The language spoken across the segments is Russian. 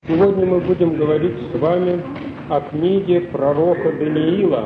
Сегодня мы будем говорить с вами о книге пророка Даниила,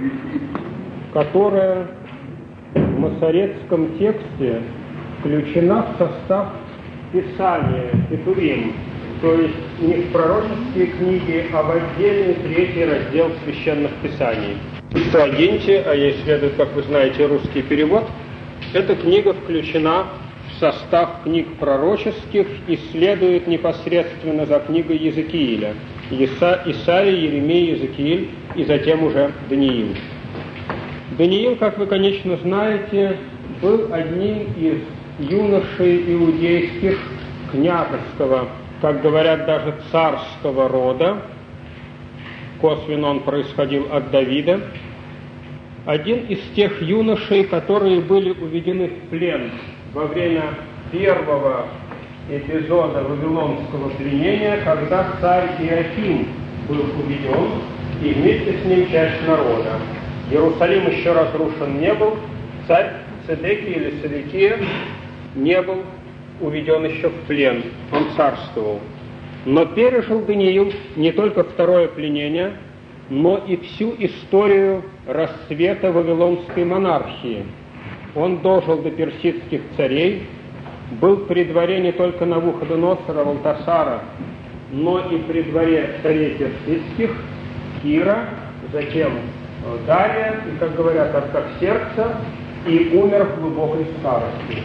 которая в масорецком тексте включена в состав Писания, Петурим, то есть не в пророческие книги, а в отдельный третий раздел священных писаний. В Септуагинте, а ей следует, как вы знаете, русский перевод, эта книга включена в состав книг пророческих и следует непосредственно за книгой Иезекииля. Исаия, Еремия, Иезекииль и затем уже Даниил. Даниил, как вы, конечно, знаете, был одним из юношей иудейских княжеского, как говорят, даже царского рода. Косвенно он происходил от Давида. Один из тех юношей, которые были уведены в плен во время первого эпизода Вавилонского пленения, когда царь Иоаким был уведен, и вместе с ним часть народа. Иерусалим еще разрушен не был, царь Цедекия или Седекия не был уведен еще в плен, он царствовал. Но пережил Даниил не только второе пленение, но и всю историю расцвета вавилонской монархии. Он дожил до персидских царей, был при дворе не только Навуходоносора, Валтасара, но и при дворе царей персидских, Кира, затем Дария, и, как говорят, Артаксеркса, и умер в глубокой старости.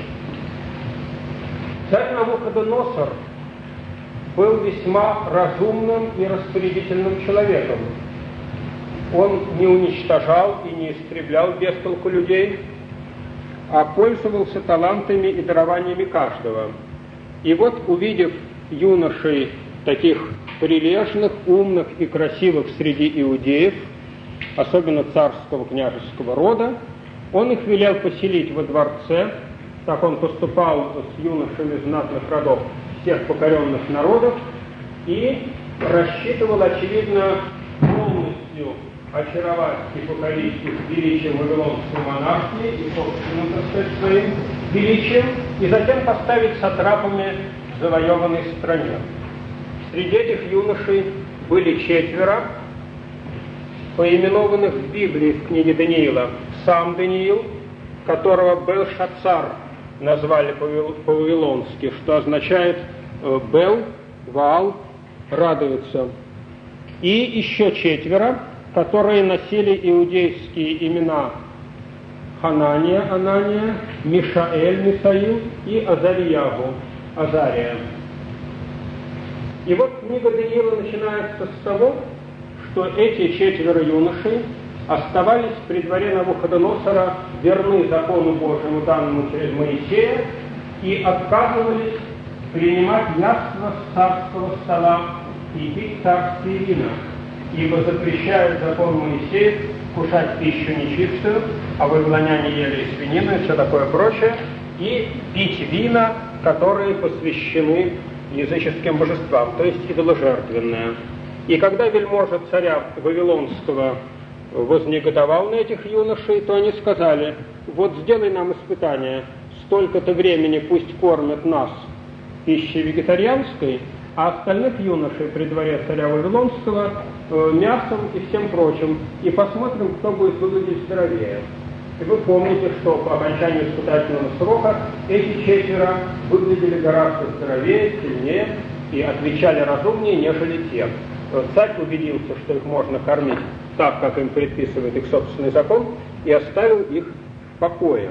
Царь Навуходоносор был весьма разумным и распорядительным человеком. Он не уничтожал и не истреблял без толку людей, а пользовался талантами и дарованиями каждого. И вот, увидев юношей таких прилежных, умных и красивых среди иудеев, особенно царского княжеского рода, он их велел поселить во дворце. Так он поступал с юношами знатных родов всех покоренных народов и рассчитывал, очевидно, полностью очаровать и покорить их величием вавилонской монархии и собственным, так сказать, своим величием, и затем поставить сатрапами в завоеванной стране. Среди этих юношей были 4, поименованных в Библии в книге Даниила. Сам Даниил, которого Белшацар назвали по-вавилонски, что означает Бел, Ваал, радуется. И еще 4, которые носили иудейские имена Ханания, Анания, Мишаэль, Мисаил и Азарьягу, Азария. И вот книга Даниила начинается с того, что эти 4 юношей оставались при дворе Навуходоносора верны закону Божьему, данному через Моисея, и отказывались принимать яство с царского стола и пить царские вина, ибо запрещает закон Моисея кушать пищу нечистую, а вавилоняне ели и свинину, и все такое прочее, и пить вина, которые посвящены языческим божествам, то есть идоложертвенное. И когда вельможа царя Вавилонского вознегодовал на этих юношей, то они сказали: вот сделай нам испытание, столько-то времени пусть кормят нас пищей вегетарианской, а остальных юношей при дворе царя Вавилонского мясом и всем прочим, и посмотрим, кто будет выглядеть здоровее. И вы помните, что по окончанию испытательного срока эти 4 выглядели гораздо здоровее, сильнее и отвечали разумнее, нежели те. Царь убедился, что их можно кормить так, как им предписывает их собственный закон, и оставил их в покое.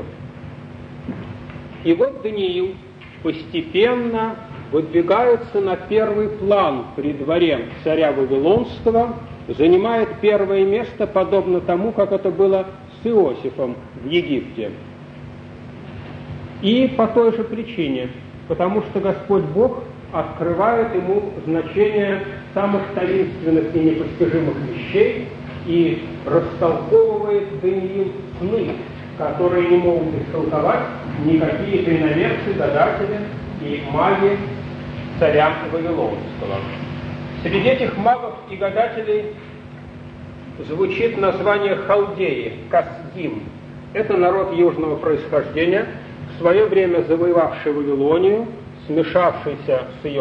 И вот Даниил постепенно выдвигается на первый план при дворе царя Вавилонского, занимает первое место, подобно тому, как это было с Иосифом в Египте. И по той же причине, потому что Господь Бог открывает ему значение самых таинственных и непостижимых вещей и растолковывает Даниил сны, которые не могут истолковать никакие иноверцы, гадатели и маги царя Вавилонского. Среди этих магов и гадателей звучит название халдеи, Касдим. Это народ южного происхождения, в свое время завоевавший Вавилонию, смешавшийся с ее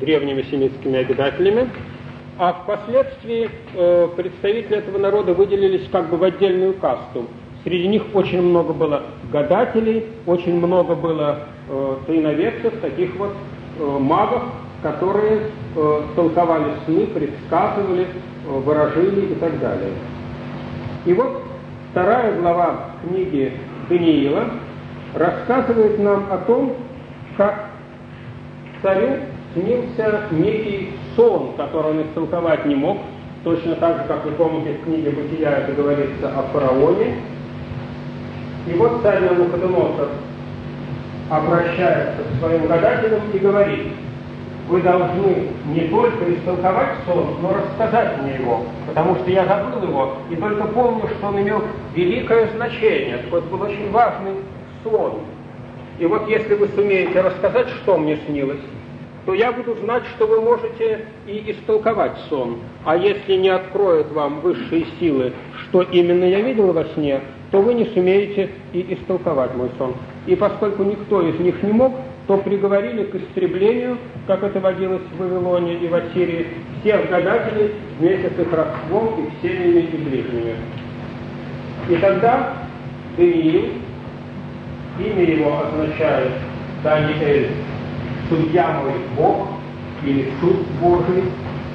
древними семитскими обитателями, а впоследствии представители этого народа выделились как бы в отдельную касту. Среди них очень много было гадателей, очень много было тайноведцев, таких вот магов, которые толковали сны, предсказывали, ворожили и так далее. И вот 2 глава книги Даниила рассказывает нам о том, как царю снился некий сон, который он истолковать не мог, точно так же, как вы помните, в книге «Бытия» это говорится о фараоне. И вот царь Навуходоносор обращается к своим гадателям и говорит: вы должны не только истолковать сон, но рассказать мне его, потому что я забыл его и только помню, что он имел великое значение. Это был очень важный сон. И вот если вы сумеете рассказать, что мне снилось, то я буду знать, что вы можете и истолковать сон. А если не откроют вам высшие силы, что именно я видел во сне, то вы не сумеете и истолковать мой сон. И поскольку никто из них не мог, то приговорили к истреблению, как это водилось в Вавилоне и в Ассирии, всех гадателей вместе с их родством и семьями и ближними. И тогда Даниил, имя его означает Даниэль, судья мой Бог, или суд Божий,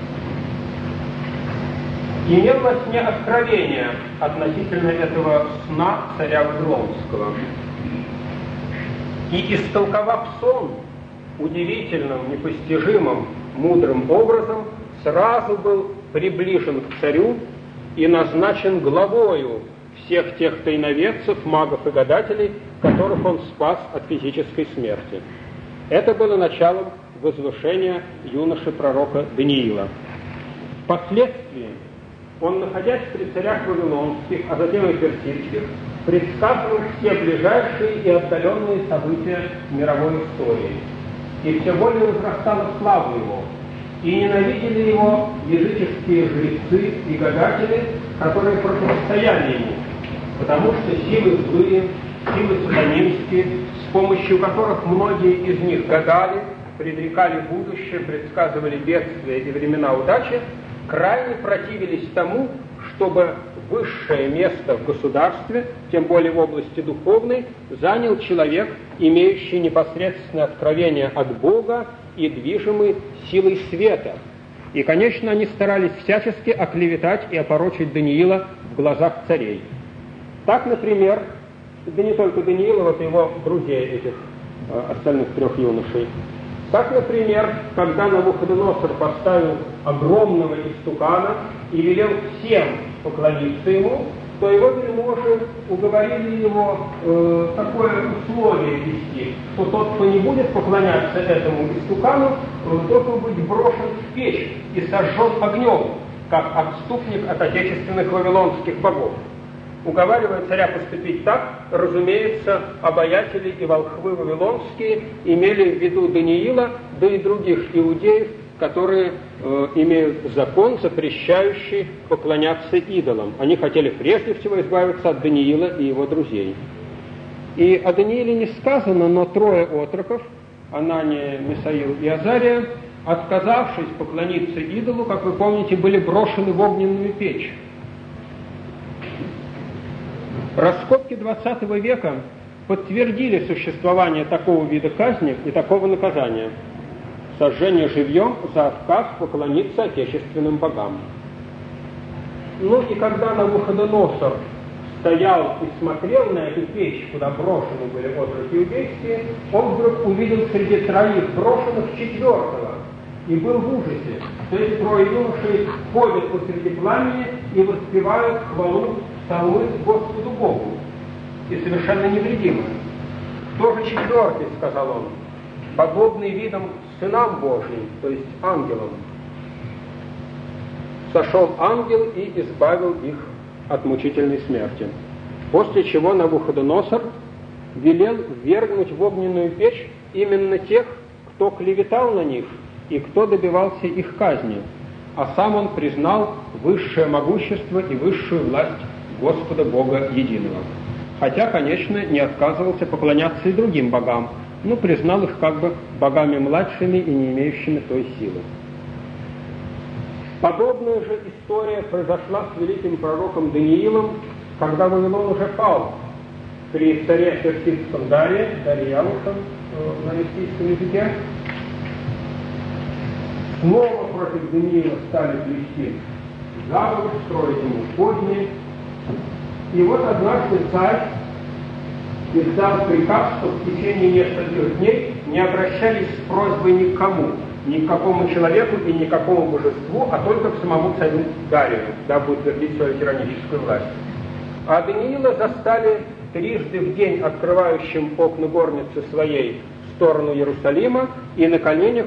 имел во сне откровение относительно этого сна царя Вавилонского. И, истолковав сон удивительным, непостижимым, мудрым образом, сразу был приближен к царю и назначен главою всех тех тайноведцев, магов и гадателей, которых он спас от физической смерти. Это было началом возвышения юноши-пророка Даниила. Впоследствии он, находясь при царях вавилонских, а затем и персидских, предсказывал все ближайшие и отдаленные события мировой истории. И все более возрастала слава его, и ненавидели его языческие жрецы и гадатели, которые противостояли ему, потому что силы злые, силы сатанинские, с помощью которых многие из них гадали, предрекали будущее, предсказывали бедствия и времена удачи, крайне противились тому, чтобы высшее место в государстве, тем более в области духовной, занял человек, имеющий непосредственное откровение от Бога и движимый силой света. И, конечно, они старались всячески оклеветать и опорочить Даниила в глазах царей. Так, например, да не только Даниила, вот его друзей, этих остальных 3 юношей. Так, например, когда Навуходоносор поставил огромного истукана и велел всем поклониться ему, то его вельможи уговорили его такое условие ввести, что тот, кто не будет поклоняться этому истукану, должен быть брошен в печь и сожжен огнем, как отступник от отечественных вавилонских богов. Уговаривая царя поступить так, разумеется, обаятели и волхвы вавилонские имели в виду Даниила, да и других иудеев, которые имеют закон, запрещающий поклоняться идолам. Они хотели прежде всего избавиться от Даниила и его друзей. И о Данииле не сказано, но 3 отроков, Анания, Мисаил и Азария, отказавшись поклониться идолу, как вы помните, были брошены в огненную печь. Раскопки XX века подтвердили существование такого вида казни и такого наказания – сожжение живьем за отказ поклониться отечественным богам. Ну и когда Навуходоносор стоял и смотрел на эту печь, куда брошены были отроки иудейские, он вдруг увидел среди 3 брошенных 4-го и был в ужасе, что эти 3 юношей ходят посреди пламени и воспевают хвалу псалмы Господу Богу, и совершенно невредимы. «Кто же 4-й, — сказал он, — подобный видом сынам Божьим, то есть ангелам? Сошел ангел и избавил их от мучительной смерти». После чего Навуходоносор велел ввергнуть в огненную печь именно тех, кто клеветал на них и кто добивался их казни, а сам он признал высшее могущество и высшую власть Господа Бога Единого. Хотя, конечно, не отказывался поклоняться и другим богам, признал их как бы богами младшими и не имеющими той силы. Подобная же история произошла с великим пророком Даниилом, когда Вавилон уже пал при царе персидском Дарьяуше на персидском языке. Снова против Даниила стали плести заговор, строить ему козни. И вот однажды царь издал приказ, что в течение нескольких дней не обращались с просьбой никому, ни к какому человеку и ни к какому божеству, а только к самому царю Дарию, дабы утвердить свою тираническую власть. А Даниила застали трижды в день открывающим окна горницы своей в сторону Иерусалима и на коленях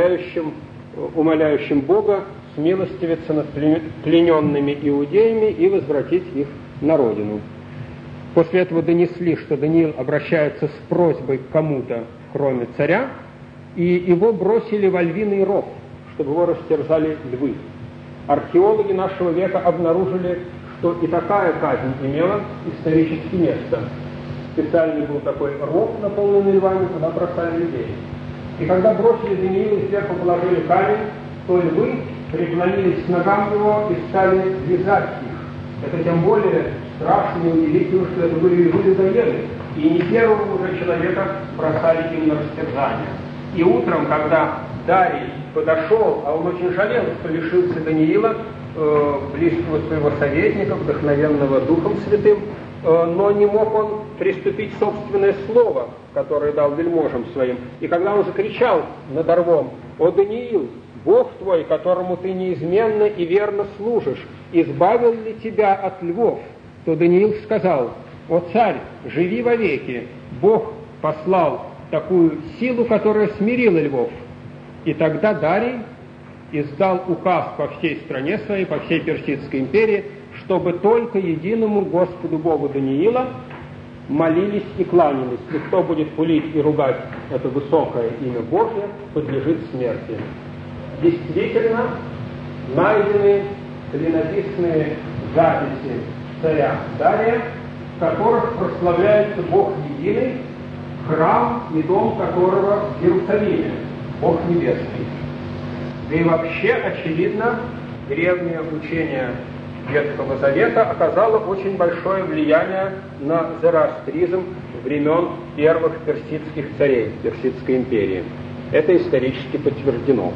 умоляющим Бога смилостивиться над плененными иудеями и возвратить их на родину. После этого донесли, что Даниил обращается с просьбой к кому-то, кроме царя, и его бросили во львиный ров, чтобы его растерзали львы. Археологи нашего века обнаружили, что и такая казнь имела историческое место. Специальный был такой ров, наполненный львами, куда бросали людей. И когда бросили Даниила и сверху положили камень, то львы преклонились к ногам его и стали вязать их. Это тем более страшно и удивительно, что это были львы-людоеды, и не первого уже человека бросали им на растерзание. И утром, когда Дарий подошел, а он очень жалел, что лишился Даниила, близкого своего советника, вдохновенного Духом Святым, но не мог он приступить собственное слово, которое дал вельможам своим. И когда он закричал над рвом: «О, Даниил, Бог твой, которому ты неизменно и верно служишь, избавил ли тебя от львов?» То Даниил сказал: «О, царь, живи вовеки, Бог послал такую силу, которая смирила львов». И тогда Дарий издал указ по всей стране своей, по всей Персидской империи, чтобы только единому Господу Богу Даниила молились и кланялись. И кто будет пулить и ругать это высокое имя Божье, подлежит смерти. Действительно, найдены клинописные записи царя Дария, в которых прославляется Бог единый, храм и дом которого в Иерусалиме, Бог небесный. Да и вообще, очевидно, древнее учение Ветхого Завета оказало очень большое влияние на зороастризм времен первых персидских царей Персидской империи. Это исторически подтверждено.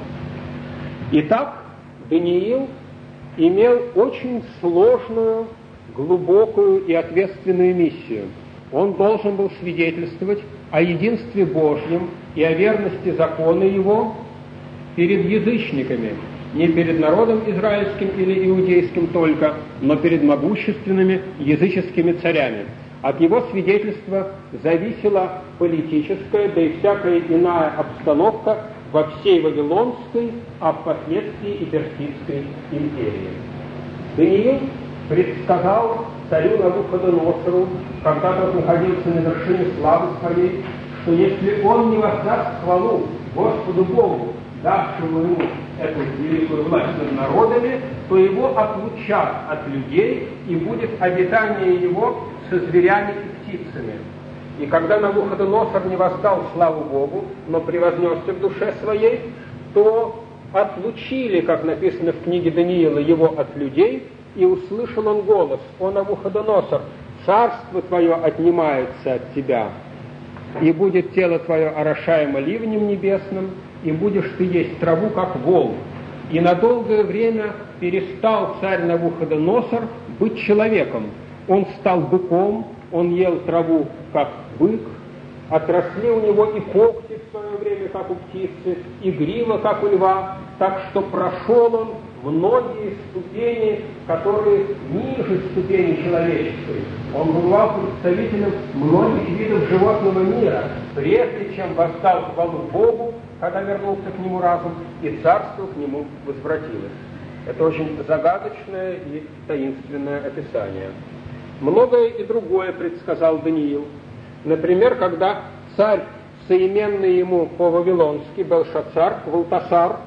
Итак, Даниил имел очень сложную, глубокую и ответственную миссию. Он должен был свидетельствовать о единстве Божьем и о верности закона Его перед язычниками, не перед народом израильским или иудейским только, но перед могущественными языческими царями. От его свидетельства зависела политическая, да и всякая иная обстановка во всей Вавилонской, а впоследствии и Персидской империи. Даниил предсказал царю Навуходоносору, когда тот находился на вершине славы своей, что если он не воздаст хвалу Господу Богу, давшему ему эту великую власть над народами, то его отлучат от людей, и будет обитание его со зверями и птицами. И когда Навуходоносор не воздал славу Богу, но превознесся в душе своей, то отлучили, как написано в книге Даниила, его от людей, и услышал он голос: «О, Навуходоносор, царство твое отнимается от тебя, и будет тело твое орошаемо ливнем небесным, и будешь ты есть траву, как вол». И на долгое время перестал царь Навуходоносор быть человеком. Он стал быком, он ел траву, как бык, отросли у него и когти в свое время, как у птицы, и грива, как у льва, так что прошел он многие ступени, которые ниже ступени человеческой. Он бывал представителем многих видов животного мира, прежде чем воздал хвалу Богу, когда вернулся к нему разум, и царство к нему возвратилось. Это очень загадочное и таинственное описание. Многое и другое предсказал Даниил. Например, когда царь, соименный ему по-вавилонски, Белшацар, Валтасар,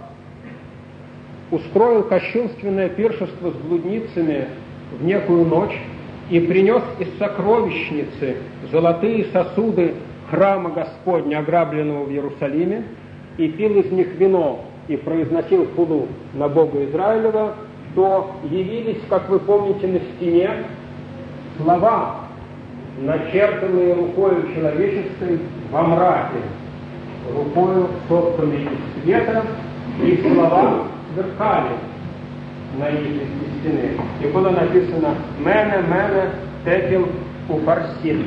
устроил кощунственное пиршество с блудницами в некую ночь и принес из сокровищницы золотые сосуды, храма Господня, ограбленного в Иерусалиме, и пил из них вино, и произносил хулу на Бога Израилева, то явились, как вы помните, на стене слова, начертанные рукою человеческой во мраке, рукою созданной из света, и слова сверкали на нижней стены. И было написано «Мене, мене, тепел уфарсин».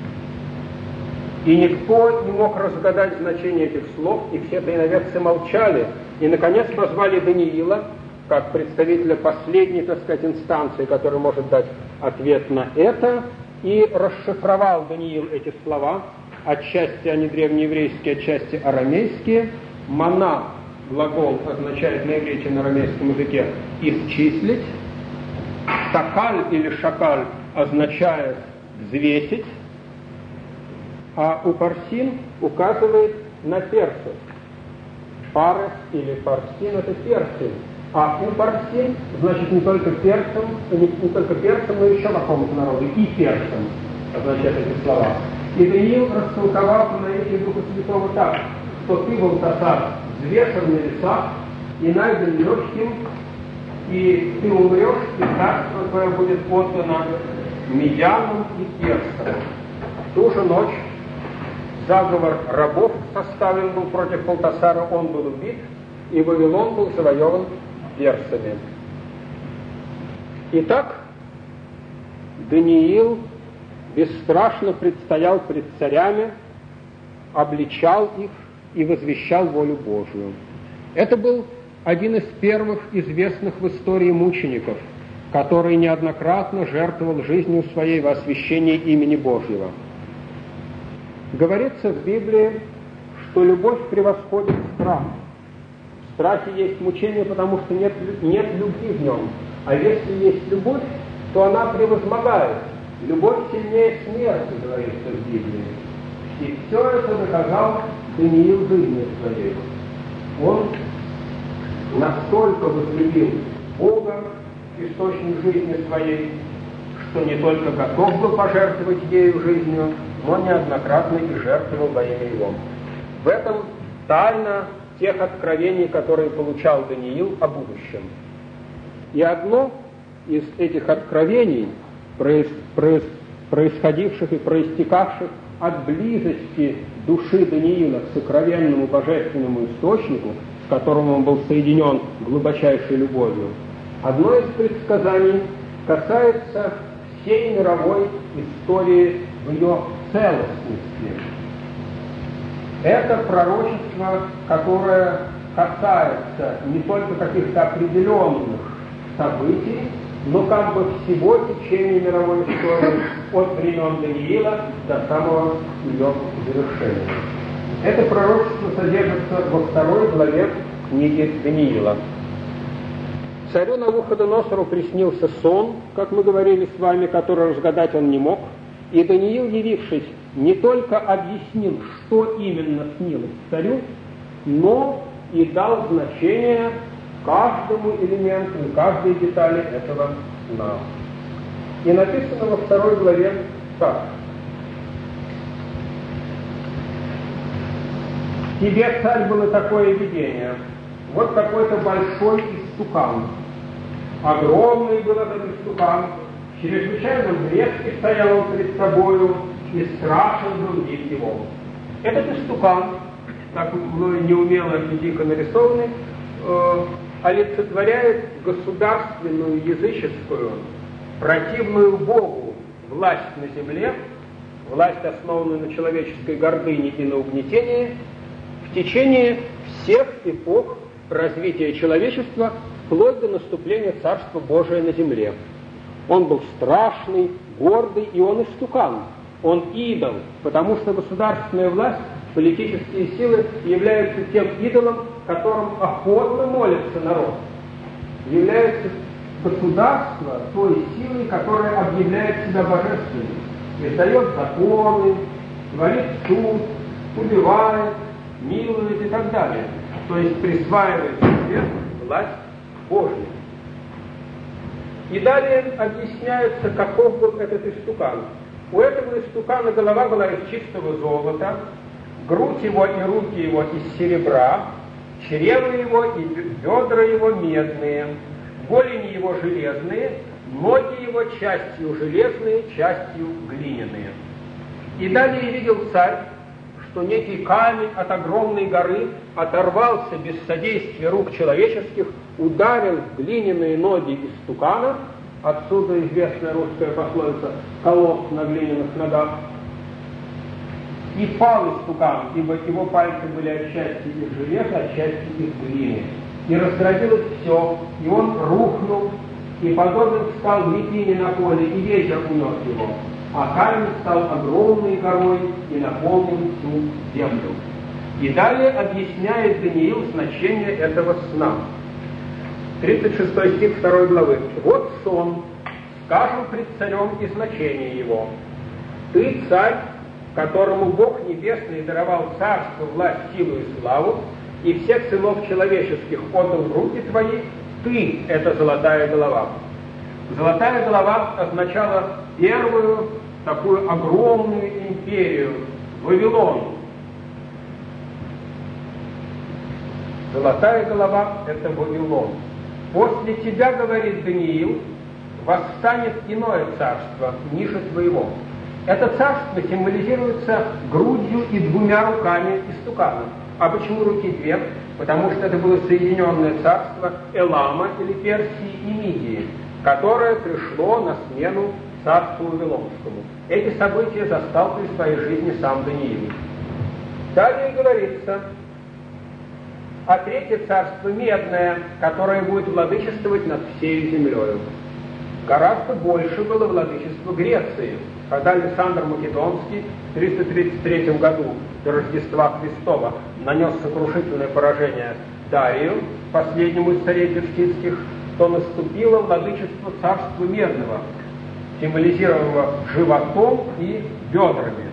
И никто не мог разгадать значение этих слов, и все тайноведцы молчали. И, наконец, позвали Даниила, как представителя последней, так сказать, инстанции, который может дать ответ на это, и расшифровал Даниил эти слова. Отчасти они древнееврейские, отчасти арамейские. «Мана» глагол означает на иврите, на арамейском языке «исчислить». «Такаль» или «шакаль» означает «взвесить». А упарсин указывает на персов. Парес или парсин — это персы. А упарсин значит не только персам, но еще какому-то народу, и персам означают эти слова. И Даниил растолковал по наитию Духа Святого так, что ты, Валтасар, взвешен на весах и найден легким, и ты умрешь, и царство твое будет отдано медянам и персам. В ту же ночь заговор рабов составлен был против Валтасара, он был убит, и Вавилон был завоеван персами. Итак, Даниил бесстрашно предстоял пред царями, обличал их и возвещал волю Божию. Это был один из первых известных в истории мучеников, который неоднократно жертвовал жизнью своей во освящении имени Божьего. Говорится в Библии, что любовь превосходит страх. В страхе есть мучение, потому что нет любви в нем. А если есть любовь, то она превозмогает. Любовь сильнее смерти, говорится в Библии. И все это доказал Даниил жизни своей. Он настолько возлюбил Бога, источник жизни своей, что не только готов был пожертвовать ею жизнью, но неоднократно и жертвовал во имя Его. В этом тайна тех откровений, которые получал Даниил о будущем. И одно из этих откровений, происходивших и проистекавших от близости души Даниила к сокровенному божественному источнику, с которым он был соединен глубочайшей любовью, одно из предсказаний касается всей мировой истории в ее целостности. Это пророчество, которое касается не только каких-то определенных событий, но как бы всего течения мировой истории от времен Даниила до самого ее завершения. Это пророчество содержится во 2 главе книги Даниила. Царю Навуходоносору приснился сон, как мы говорили с вами, который разгадать он не мог, и Даниил, явившись, не только объяснил, что именно снилось царю, но и дал значение каждому элементу и каждой детали этого сна. И написано во 2 главе так. «Тебе, царь, было такое видение. Вот какой-то большой истукан. Огромный был этот истукан, чрезвычайно близкий стоял он перед тобою, и страшен был вид его». Этот истукан, так мною неумело и дико нарисованный, олицетворяет государственную, языческую, противную Богу власть на земле, власть, основанную на человеческой гордыне и на угнетении, в течение всех эпох развития человечества, вплоть до наступления Царства Божия на земле. Он был страшный, гордый, и он истукан, он идол, потому что государственная власть, политические силы являются тем идолом, которым охотно молится народ. Является государство той силой, которая объявляет себя божественной, издает законы, творит суд, убивает, милует и так далее. То есть присваивает себе власть Божью. И далее объясняется, каков был этот истукан. У этого истукана голова была из чистого золота, грудь его и руки его из серебра, чрево его и бедра его медные, голени его железные, ноги его частью железные, частью глиняные. И далее видел царь, что некий камень от огромной горы оторвался без содействия рук человеческих, ударил в глиняные ноги истукана, отсюда известная русская пословица «колосс на глиняных ногах», и пал истукан, ибо его пальцы были отчасти из железа, отчасти из глины. И раздробилось все, и он рухнул, и подобен стал лепине на поле, и ветер унес его. А камень стал огромной горой и наполнил всю землю. И далее объясняет Даниил значение этого сна. 36 стих 2 главы. «Вот сон, скажем пред царем и значение его. Ты, царь, которому Бог Небесный даровал царство, власть, силу и славу, и всех сынов человеческих отдал в руки твои, ты — это золотая голова». Золотая голова означала первую такую огромную империю — Вавилон. Золотая голова — это Вавилон. После тебя, говорит Даниил, восстанет иное царство, ниже твоего. Это царство символизируется грудью и 2 руками истукана. А почему руки 2? Потому что это было соединенное царство Элама или Персии и Мидии, которое пришло на смену царству Вавилонскому. Эти события застал при своей жизни сам Даниил. Далее говорится о третье царство медное, которое будет владычествовать над всей землей. Гораздо больше было владычество Греции, когда Александр Македонский в 333 году до Рождества Христова нанес сокрушительное поражение Дарию, последнему из царей персидских, то наступило владычество царства медного, символизируемого животом и бедрами.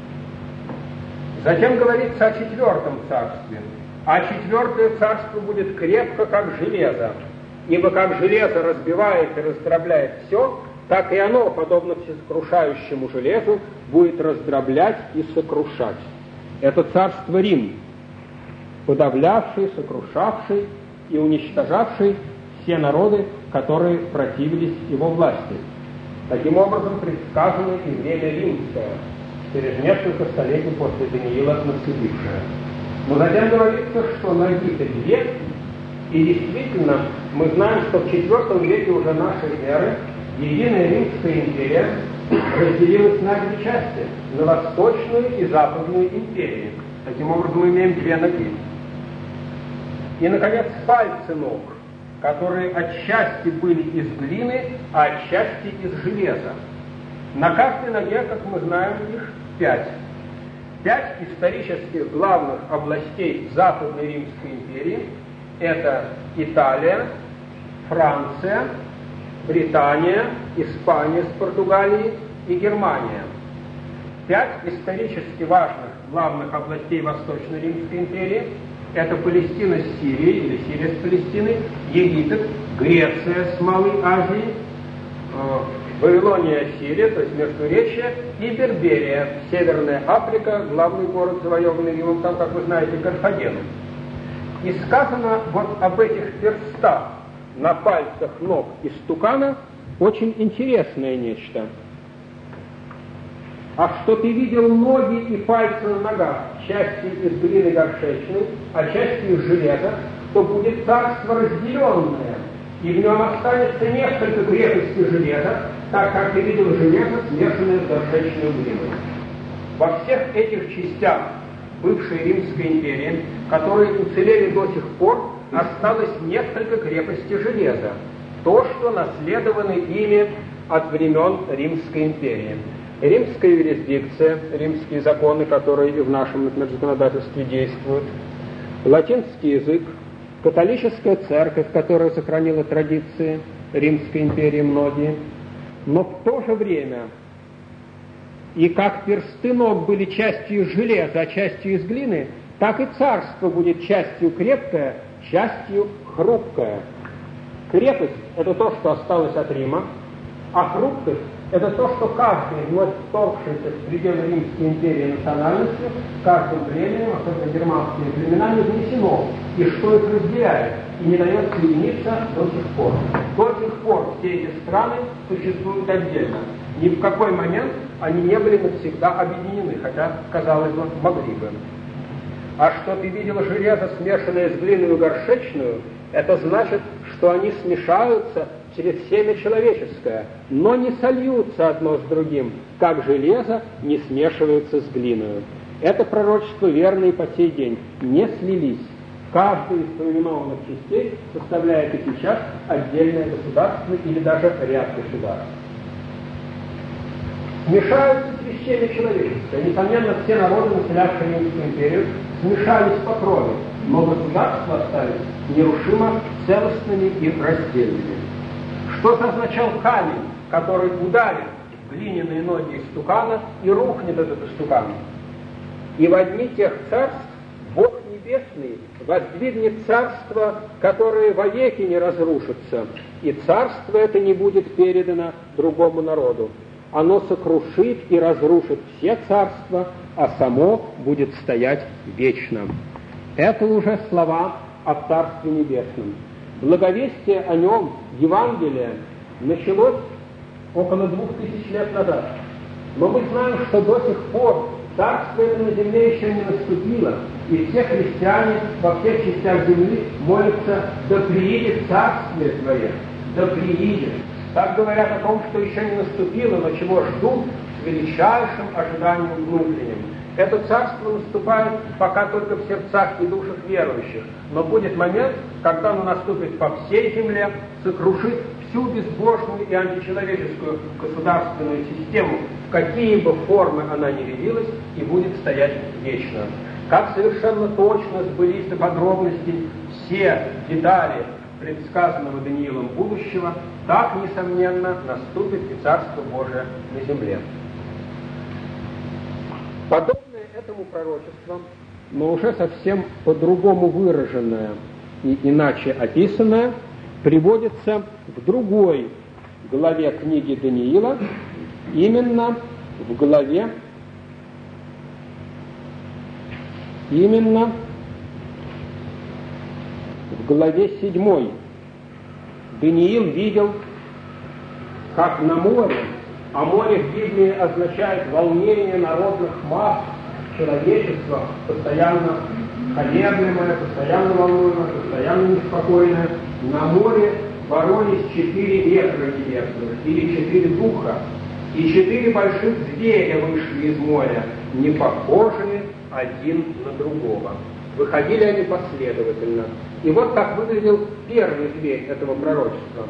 Затем говорится о 4-м царстве. А 4-е царство будет крепко, как железо, ибо как железо разбивает и раздробляет все, так и оно, подобно всесокрушающему железу, будет раздроблять и сокрушать. Это царство Рим, подавлявший, сокрушавший и уничтожавший все народы, которые противились его власти. Таким образом, предсказано и время римское, через несколько столетий после Даниила наступившее. Но затем говорится, что ноги-то 2, и действительно мы знаем, что в IV веке уже нашей эры единая Римская империя разделилась на 2 части, на Восточную и Западную империи. Таким образом, мы имеем 2 ноги. И, наконец, пальцы ног, которые отчасти были из глины, а отчасти из железа. На каждой ноге, как мы знаем, их 5. 5 исторических главных областей Западной Римской империи – это Италия, Франция, Британия, Испания с Португалией и Германия. 5 исторически важных главных областей Восточной Римской империи – это Палестина с Сирией, или Сирия с Палестиной, Египет, Греция с Малой Азией, Вавилония, Сирия, то есть Междуречье, и Берберия, Северная Африка, главный город, завоеванный Римом, там, как вы знаете, Карфаген. И сказано вот об этих перстах на пальцах ног истукана очень интересное нечто. А что ты видел ноги и пальцы на ногах, частью из глины горшечной, а частью из железа, то будет царство разделенное, и в нем останется несколько крепостей железа, так как ты видел железо, смешанное с горшечной глиной. Во всех этих частях бывшей Римской империи, которые уцелели до сих пор, осталось несколько крепостей железа, то, что наследовано ими от времен Римской империи. Римская юрисдикция, римские законы, которые и в нашем законодательстве действуют, латинский язык, католическая церковь, которая сохранила традиции Римской империи многие, но в то же время и как персты ног были частью из железа, а частью из глины, так и царство будет частью крепкое, частью хрупкое. Крепость – это то, что осталось от Рима, а хрупкость – это то, что каждый вновь вторгшийся в пределы Римской империи национальностью каждым племенем, особенно германскими племенами, внесено, и что их разделяет, и не дает соединиться до сих пор. До сих пор все эти страны существуют отдельно. Ни в какой момент они не были навсегда объединены, хотя, казалось бы, могли бы. А что ты видела железо, смешанное с глиной горшечную, это значит, что они смешаются через семя человеческое, но не сольются одно с другим, как железо не смешивается с глиною. Это пророчество верно и по сей день. Не слились. Каждый из поименованных частей составляет и сейчас отдельное государство или даже ряд государств. Смешаются через семя человеческое. Несомненно, все народы, населявшие Римскую империю, смешались по крови, но государства остались нерушимо целостными и раздельными. Что же означал камень, который ударит в глиняные ноги истукана и рухнет этот истукан? И в одни тех царств Бог Небесный воздвигнет царство, которое вовеки не разрушится, и царство это не будет передано другому народу. Оно сокрушит и разрушит все царства, а само будет стоять вечно. Это уже слова о Царстве Небесном. Благовестие о нем, Евангелие, началось около 2000 лет назад. Но мы знаем, что до сих пор Царство это на земле еще не наступило, и все христиане во всех частях земли молятся: «Да приидет Царствие Твое, да приидет». Так говорят о том, что еще не наступило, но чего ждут с величайшим ожиданием внутренним. Это царство наступает пока только в сердцах и душах верующих, но будет момент, когда оно наступит по всей земле, сокрушит всю безбожную и античеловеческую государственную систему, в какие бы формы она ни явилась, и будет стоять вечно. Как совершенно точно сбылись до подробностей все детали предсказанного Даниилом будущего, так, несомненно, наступит и Царство Божие на земле. Подобное этому пророчеству, но уже совсем по-другому выраженное и иначе описанное, приводится в другой главе книги Даниила, именно в главе 7. Даниил видел, как на море, а море в Библии означает волнение народных масс, человечества, постоянно колеблемое, постоянно волнуемое, постоянно неспокойное. На море боролись 4 ветра небесных, или 4 духа, и 4 больших зверя вышли из моря, не похожие один на другого. Выходили они последовательно. И вот так выглядел первый зверь этого пророчества.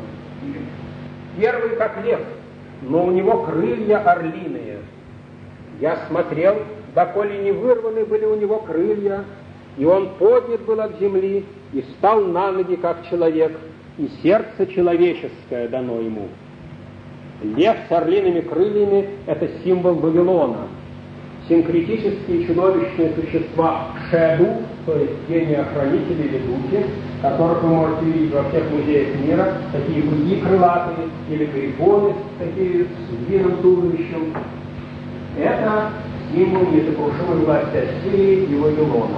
Первый как лев, но у него крылья орлиные. Я смотрел, доколе не вырваны были у него крылья, и он поднят был от земли, и встал на ноги, как человек, и сердце человеческое дано ему. Лев с орлиными крыльями — это символ Вавилона. Синкретические чудовищные существа Шеду, то есть гении-охранители или духи, которых вы можете видеть во всех музеях мира, такие быки крылатые или грифоны, такие с длинным туловищем. Это символ несокрушимой власти Ассирии и Вавилона.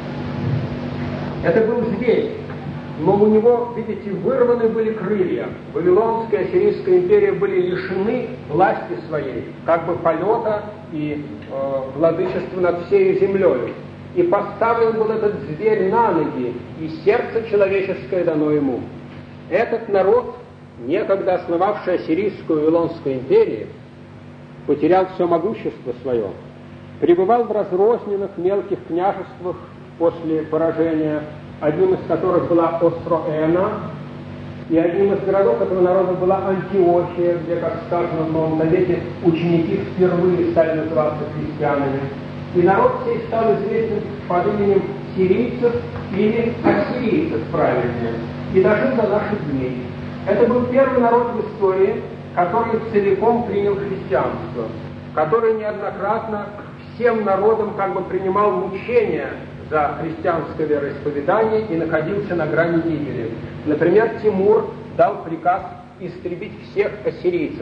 Это был зверь, но у него, видите, вырваны были крылья. Вавилонская и Ассирийская империя были лишены власти своей, как бы полета и владычества над всей землей. И поставлен был этот зверь на ноги, и сердце человеческое дано ему. Этот народ, некогда основавший Ассирийскую и Вавилонскую империю, потерял все могущество свое, пребывал в разрозненных мелких княжествах после поражения, одним из которых была Остроэна, и одним из городов этого народа была Антиохия, где, как сказано в Новом Завете, ученики впервые стали называться христианами. И народ сей стал известен под именем сирийцев или ассирийцев правильнее, и дожил до наших дней. Это был первый народ в истории, который целиком принял христианство, который неоднократно всем народам как бы принимал мучения за христианское вероисповедание и находился на грани гибели. Например, Тимур дал приказ истребить всех ассирийцев.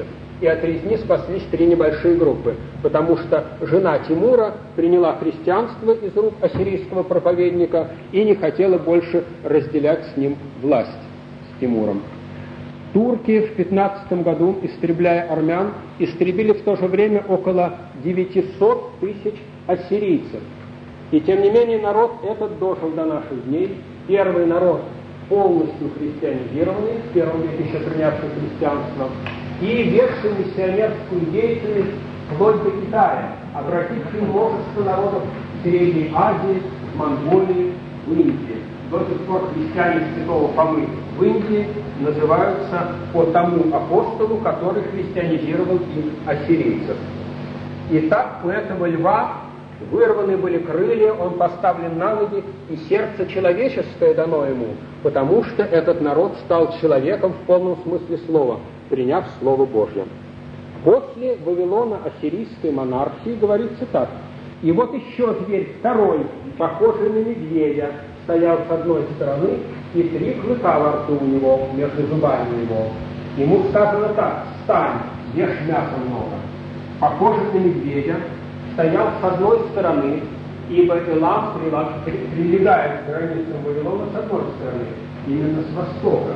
и от резни спаслись 3 небольшие группы, потому что жена Тимура приняла христианство из рук ассирийского проповедника и не хотела больше разделять с ним власть, с Тимуром. Турки в 15 году, истребляя армян, истребили в то же время около 900 тысяч ассирийцев. И тем не менее народ этот дожил до наших дней. Первый народ, полностью христианизированный, в первом веке еще принявший христианство, и ведший миссионерскую деятельность вплоть до Китая, обративший множество народов Средней Азии, Монголии, в Индии. До сих пор христиане святого Фомы в Индии называются по тому апостолу, который христианизировал их ассирийцев. Итак, у этого льва вырваны были крылья, он поставлен на ноги, и сердце человеческое дано ему, потому что этот народ стал человеком в полном смысле слова, приняв Слово Божье. После Вавилона ассирийской монархии говорится так: «И вот еще зверь второй, похожий на медведя, стоял с одной стороны, и 3 клыка во рту у него, между зубами его. Ему сказано так: встань, ешь мяса много. Похожий на медведя, стоял с одной стороны, ибо Элам прилегает к границам Вавилона с одной стороны, именно с востока.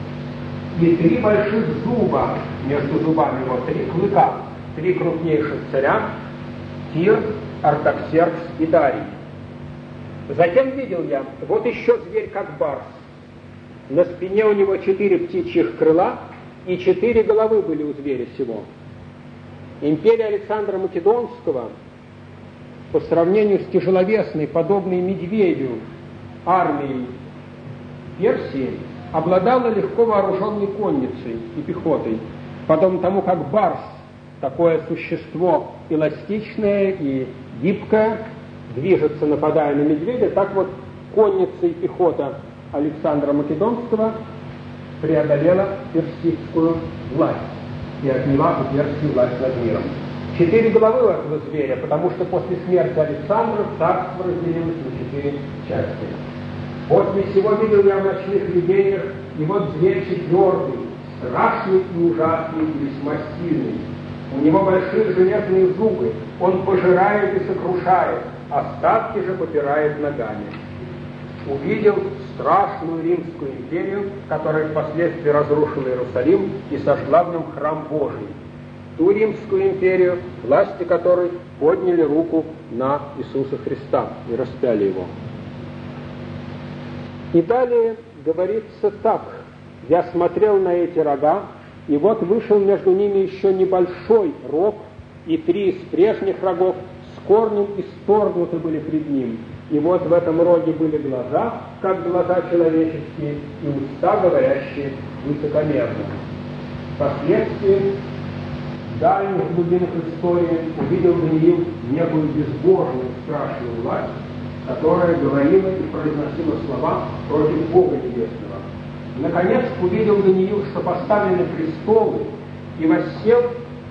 И 3 больших зуба между зубами его, 3 клыка, 3 крупнейших царя, Тир, Артаксеркс и Дарий. Затем видел я, вот еще зверь, как барс. На спине у него 4 птичьих крыла, и 4 головы были у зверя сего. Империя Александра Македонского, по сравнению с тяжеловесной, подобной медведю, армией Персии, обладала легко вооруженной конницей и пехотой, подобно тому, как барс, такое существо эластичное и гибкое, движется, нападая на медведя, так вот конница и пехота Александра Македонского преодолела персидскую власть и отняла у Персии власть над миром. 4 головы у этого зверя, потому что после смерти Александра царство разделилось на 4 части. После всего видел я в ночных видениях, и вот зверь 4, страшный и ужасный, и весьма сильный. У него большие железные зубы, он пожирает и сокрушает, остатки же попирает ногами. Увидел страшную Римскую империю, которая впоследствии разрушила Иерусалим и сожгла в нем храм Божий. Ту Римскую империю, власти которой подняли руку на Иисуса Христа и распяли его. И далее говорится так: «Я смотрел на эти рога, и вот вышел между ними еще небольшой рог, и 3 из прежних рогов с корнем исторгнуты были пред ним. И вот в этом роге были глаза, как глаза человеческие, и уста, говорящие высокомерно». Впоследствии, в дальних глубинах истории, увидел Даниил некую безбожную страшную власть, которая говорила и произносила слова против Бога Небесного. Наконец увидел Даниил, что поставлены престолы, и воссел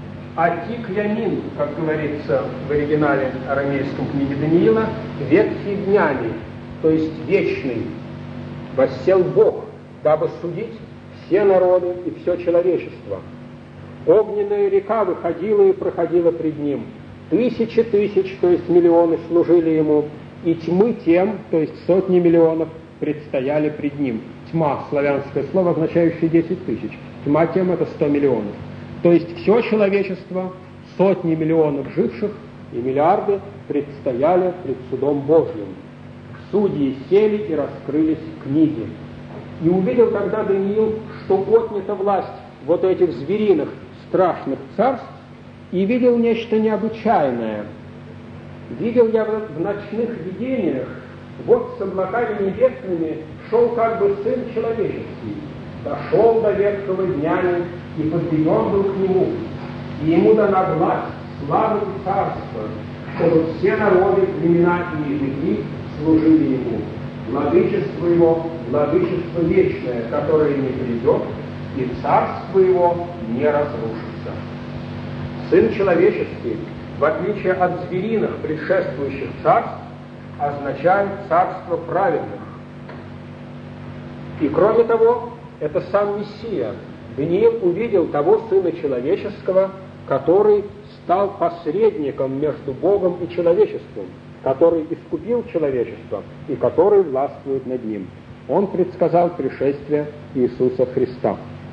Атик Ямин, как говорится в оригинале арамейском книги Даниила, ветхий днями, то есть вечный, воссел Бог, дабы судить все народы и все человечество. Огненная река выходила и проходила пред ним. 1000 тысяч, то есть миллионы, служили ему, и тьмы тем, то есть сотни миллионов, предстояли пред ним. Тьма, славянское слово, означающее 10 тысяч. Тьма тем — это 100 миллионов. То есть все человечество, сотни миллионов живших и миллиарды предстояли пред судом Божьим. Судьи сели и раскрылись книги. И увидел тогда Даниил, что отнята власть вот этих звериных страшных царств, и видел нечто необычайное. Видел я в ночных видениях, вот с облаками небесными шел как бы Сын Человеческий, дошел до ветхого днями и подведен был к Нему, и Ему дана власть, слава и царство, чтобы все народы, племена и языки служили Ему. Владычество Его, владычество вечное, которое не придет, и царство Его не разрушится. Сын Человеческий, в отличие от звериных предшествующих царств, означает царство праведных. И кроме того, это сам Мессия, Даниил увидел того Сына Человеческого, который стал посредником между Богом и человечеством, который искупил человечество и который властвует над ним. Он предсказал пришествие Иисуса Христа.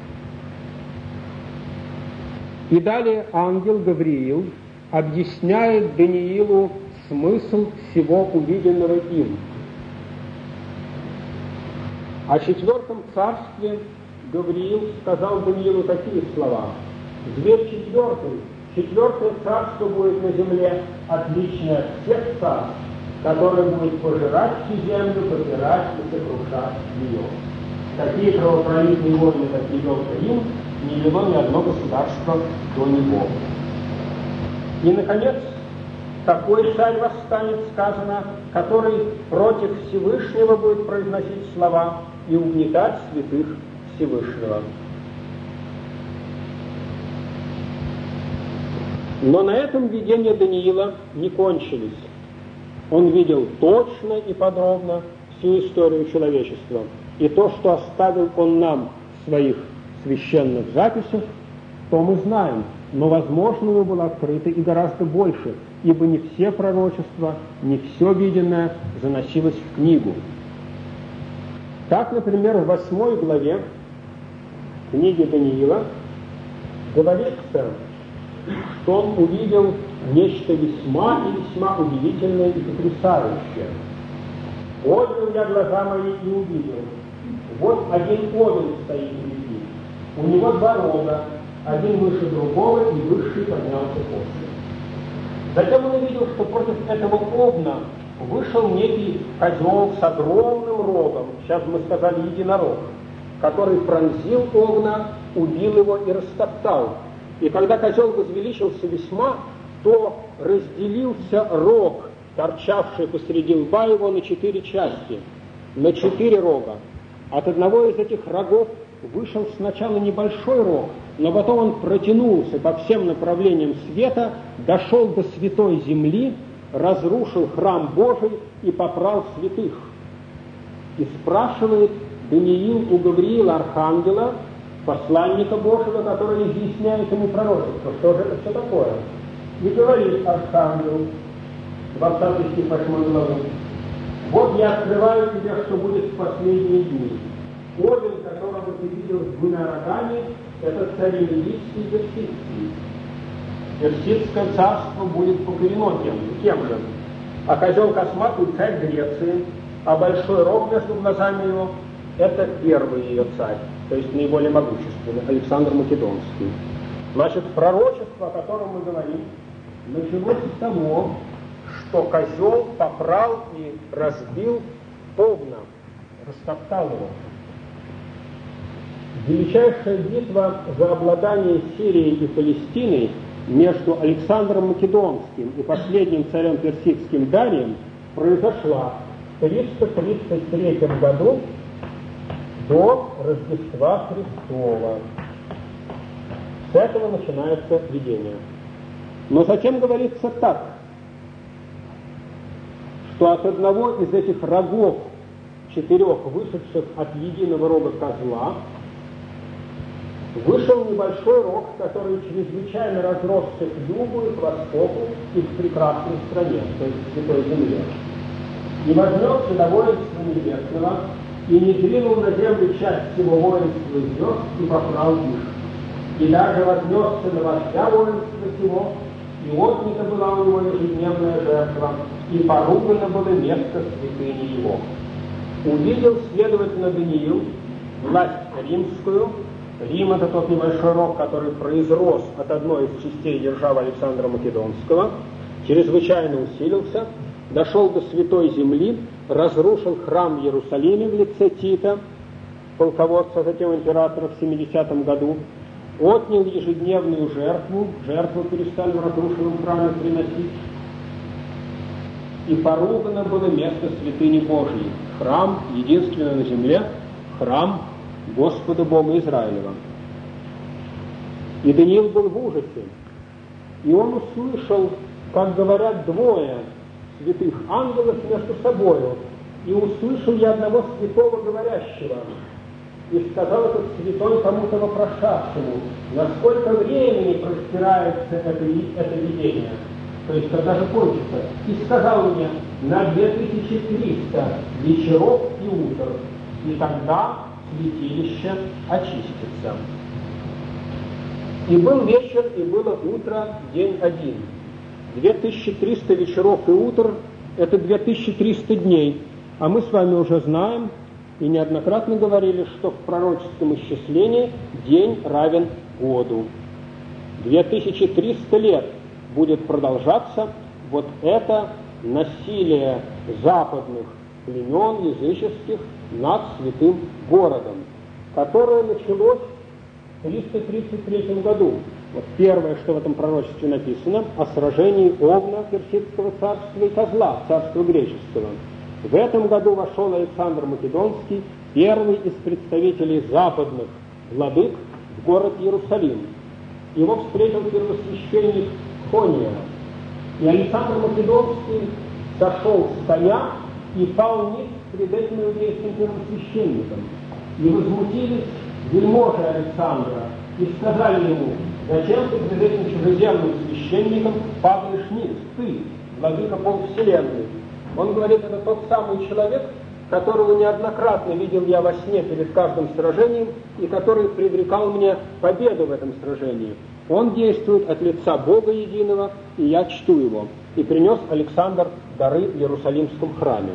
И далее ангел Гавриил объясняет Даниилу смысл всего увиденного им. О четвертом царстве Гавриил сказал Даниилу такие слова: «Зверь четвертый, четвертое царство будет на земле, отличное от всех царств, которое будет пожирать всю землю, попирать и сокрушать ее». Такие кровопролитные войны, как вел Рим, не вело ни одно государство до него. И, наконец, такой царь восстанет, сказано, который против Всевышнего будет произносить слова и угнетать святых Всевышнего. Но на этом видения Даниила не кончились. Он видел точно и подробно всю историю человечества. И то, что оставил он нам в своих священных записях, то мы знаем. Но, возможно, ему было открыто и гораздо больше, ибо не все пророчества, не все виденное заносилось в книгу. Так, например, в 8 главе книги Даниила говорится, что он увидел нечто весьма и весьма удивительное и потрясающее. «Поднял я глаза мои и увидел. Вот один овен стоит впереди. У него 2 рога, один выше другого и высший поднялся после». Затем он увидел, что против этого овна вышел некий козел с огромным рогом, сейчас мы сказали единорог, который пронзил овна, убил его и растоптал. И когда козел возвеличился весьма, то разделился рог, торчавший посреди лба его, на 4 части, на 4 рога. От одного из этих рогов вышел сначала небольшой рог, но потом он протянулся по всем направлениям света, дошел до святой земли, разрушил храм Божий и попрал святых. И спрашивает Даниил у Гавриила, архангела, посланника Божьего, который изъясняет ему пророчество, что же это все такое. И говорит архангел, 20 стих 8 главы: «Вот я открываю тебе, что будет в последние дни. Овен, которого ты видел с 2 рогами, это царь Ливийский и Персидский. Персидское царство будет покорено тем же. А козел косматый царь Греции, а большой рог между глазами его – это первый ее царь, то есть наиболее могущественный, Александр Македонский». Значит, пророчество, о котором мы говорим, началось с того, что козел попрал и разбил овна, растоптал его. Величайшая битва за обладание Сирией и Палестиной между Александром Македонским и последним царем персидским Дарием произошла в 333 году до Рождества Христова. С этого начинается видение. Но затем говорится так, что от одного из этих рогов 4, вышедших от единого рога козла, вышел небольшой рог, который чрезвычайно разросся к югу и к востоку и к прекрасной стране, то есть к святой земле. И вознесся до воинства небесного, и не двинул на землю часть всего воинства звезд и попрал их. И даже вознесся на вождя воинства сего, и отнята была у него ежедневная жертва, и поругано было место святыни его. Увидел, следовательно, Даниил власть римскую. Рим — это тот небольшой рог, который произрос от одной из частей державы Александра Македонского, чрезвычайно усилился, дошел до святой земли, разрушил храм в Иерусалиме в лице Тита, полководца, затем императора в 70 году, отнял ежедневную жертву перестали в разрушенном храме приносить, и поругано было место святыни Божьей, храм, единственный на земле, храм Господа Бога Израилева. И Даниил был в ужасе, и он услышал, как говорят 2 святых ангелов между собою, и услышал я одного святого говорящего: и сказал этот святой кому-то вопрошавшему, насколько времени простирается это видение, то есть когда же кончится, и сказал мне, на 2300 вечеров и утр, и тогда святилище очистится. И был вечер, и было утро, день один. 2300 вечеров и утр – это 2300 дней. А мы с вами уже знаем и неоднократно говорили, что в пророческом исчислении день равен году. 2300 лет будет продолжаться вот это насилие западных племен языческих над святым городом, которое началось в 333 году. Вот первое, что в этом пророчестве написано, о сражении Овна, персидского царства, и Козла, царства греческого. В этом году вошел Александр Македонский, первый из представителей западных владык, в город Иерусалим. Его встретил первосвященник Хония. И Александр Македонский сошел с коня и пал ниц перед этим иудейским первосвященником. И возмутились вельможи Александра и сказали ему: зачем ты перед этим чужеземным священником падаешь ниц? Ты, владыка полвселенной. Он говорит, это тот самый человек, которого неоднократно видел я во сне перед каждым сражением, и который предрекал мне победу в этом сражении. Он действует от лица Бога единого, и я чту его. И принес Александр дары в Иерусалимском храме.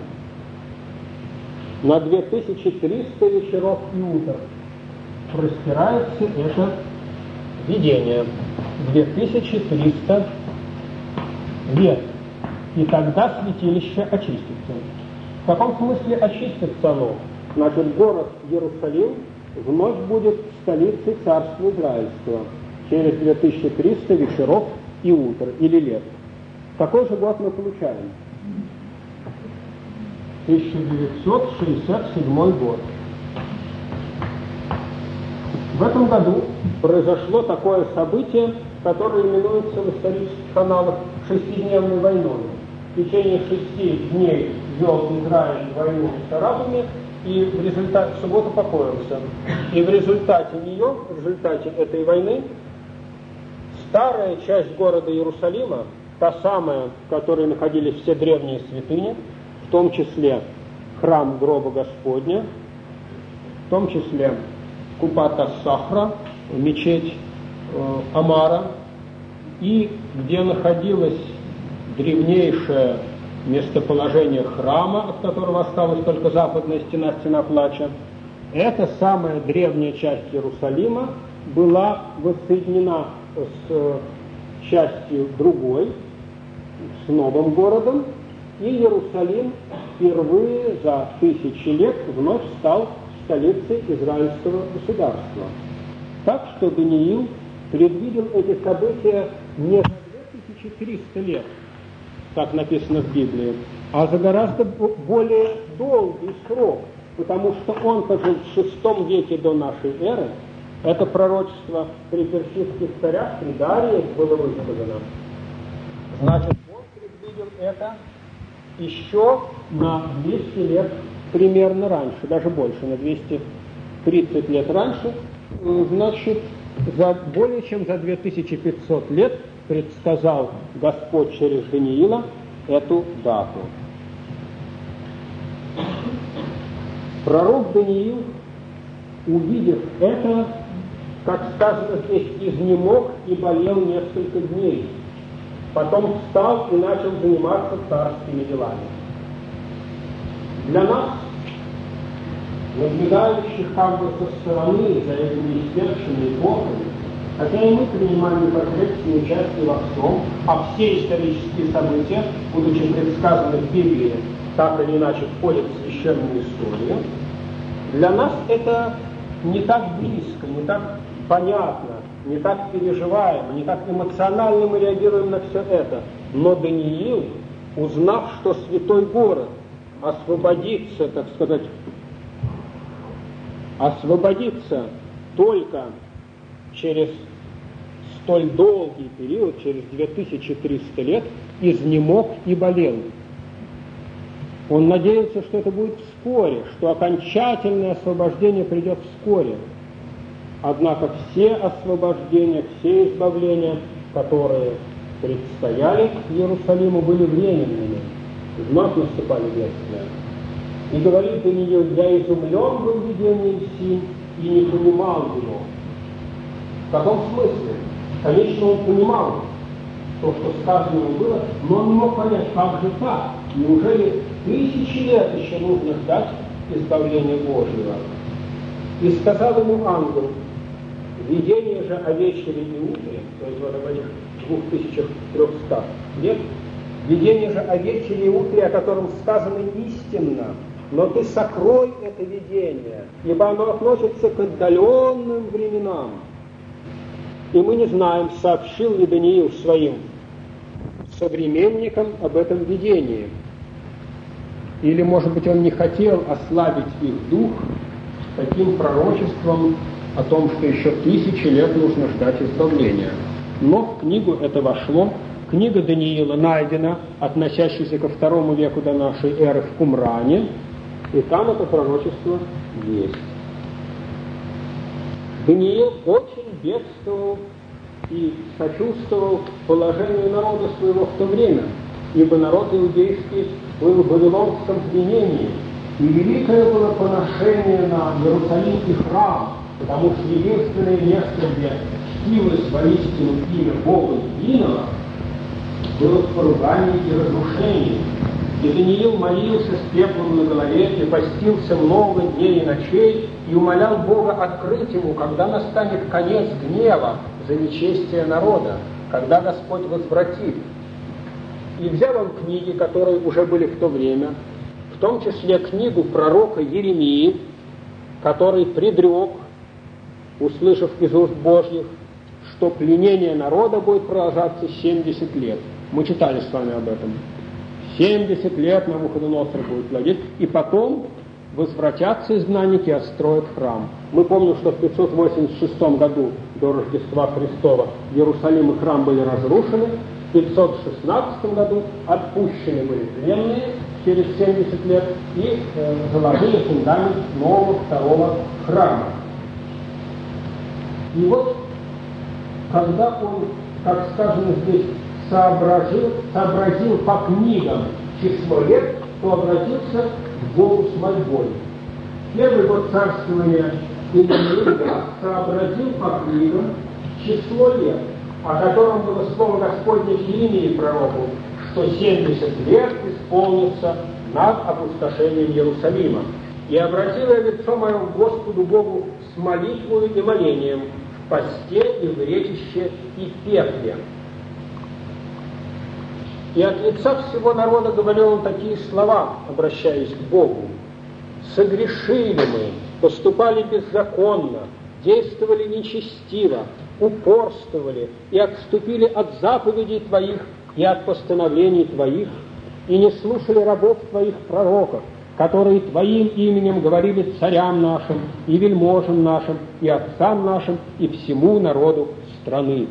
На 2300 вечеров и утр простирается это видение. 2300 лет. И тогда святилище очистится. В каком смысле очистится оно? Значит, город Иерусалим вновь будет столицей царства израильского через 2300 вечеров и утр, или лет. Какой же год мы получаем? 1967 год. В этом году произошло такое событие, которое именуется в исторических аналах шестидневной войной. В течение 6 дней вел Израиль войну с арабами, и в субботу покоился. И в результате этой войны, старая часть города Иерусалима, та самая, в которой находились все древние святыни, в том числе храм гроба Господня, в том числе Купат ас-Сахра, мечеть Амара, и где находилось древнейшее местоположение храма, от которого осталась только западная стена, стена плача, эта самая древняя часть Иерусалима была воссоединена с частью другой, с новым городом, и Иерусалим впервые за 1000 лет вновь стал столицей израильского государства. Так что Даниил предвидел эти события не за 2300 лет, как написано в Библии, а за гораздо более долгий срок, потому что он-то жил в VI веке до нашей эры. Это пророчество при персидских царях, при Дарии было высказано. Значит, он предвидел это еще на 200 лет примерно раньше, даже больше, на 230 лет раньше. Значит, более чем за 2500 лет предсказал Господь через Даниила эту дату. Пророк Даниил, увидев это, как сказано здесь, изнемог и болел несколько дней. Потом встал и начал заниматься царскими делами. Для нас, наблюдающих как бы со стороны за этими истершими эпохами, хотя и мы принимаем непосредственное участие во всем, а все исторические события, будучи предсказаны в Библии, так или иначе входят в священную историю, для нас это не так близко, не так понятно, не так переживаемо, не так эмоционально мы реагируем на все это. Но Даниил, узнав, что святой город освободится, так сказать, освободится только через столь долгий период, через 2300 лет, изнемог и болел. Он надеялся, что это будет вскоре, что окончательное освобождение придет вскоре. Однако все освобождения, все избавления, которые предстояли Иерусалиму, были временными. Вновь наступали бедствия. И говорит Даниил: «Я изумлен был видением сим и не понимал его». В каком смысле? Конечно, он понимал то, что сказано ему было, но он не мог понять, как же так? Неужели 1000 лет еще нужно ждать избавления Божьего? И сказал ему ангел: видение же о вечере и утре, то есть вот об этих 2300 лет, видение же о вечере и утре, о котором сказано истинно, но ты сокрой это видение, ибо оно относится к отдаленным временам. И мы не знаем, сообщил ли Даниил своим современникам об этом видении. Или, может быть, он не хотел ослабить их дух таким пророчеством о том, что еще 1000 лет нужно ждать избавления. Но в книгу это вошло. Книга Даниила найдена, относящаяся ко II веку до нашей эры в Кумране, и там это пророчество есть. Даниил очень бедствовал и сочувствовал положению народа своего в то время, ибо народ иудейский был в вавилонском пленении, и великое было поношение на Иерусалимский храм, потому что единственное место, где чтилось воистину имя Бога Единого, было в поругании и разрушении. И Даниил молился с пеплом на голове и постился много дней и ночей, и умолял Бога открыть ему, когда настанет конец гнева за нечестие народа, когда Господь возвратит. И взял он книги, которые уже были в то время, в том числе книгу пророка Иеремии, который предрек, услышав из уст Божьих, что пленение народа будет продолжаться 70 лет. Мы читали с вами об этом. 70 лет Навуходоносор будет владеть, и потом возвратятся изгнанники и отстроят храм. Мы помним, что в 586 году до Рождества Христова Иерусалим и храм были разрушены, в 516 году отпущены были пленные через 70 лет и заложили фундамент нового второго храма. И вот, когда он, как сказано здесь, сообразил по книгам число лет, то обратился к Богу с мольбой. Первый год царствования Иеремия сообразил по книгам число лет, о котором было слово Господне к Иеремии пророку, что 70 лет исполнится над опустошением Иерусалима. И обратил я лицо мое к Господу Богу с молитвой и молением в посте и в речище и пепле. И от лица всего народа говорил он такие слова, обращаясь к Богу: «Согрешили мы, поступали беззаконно, действовали нечестиво, упорствовали и отступили от заповедей Твоих и от постановлений Твоих, и не слушали рабов Твоих пророков, которые Твоим именем говорили царям нашим и вельможам нашим и отцам нашим и всему народу страны».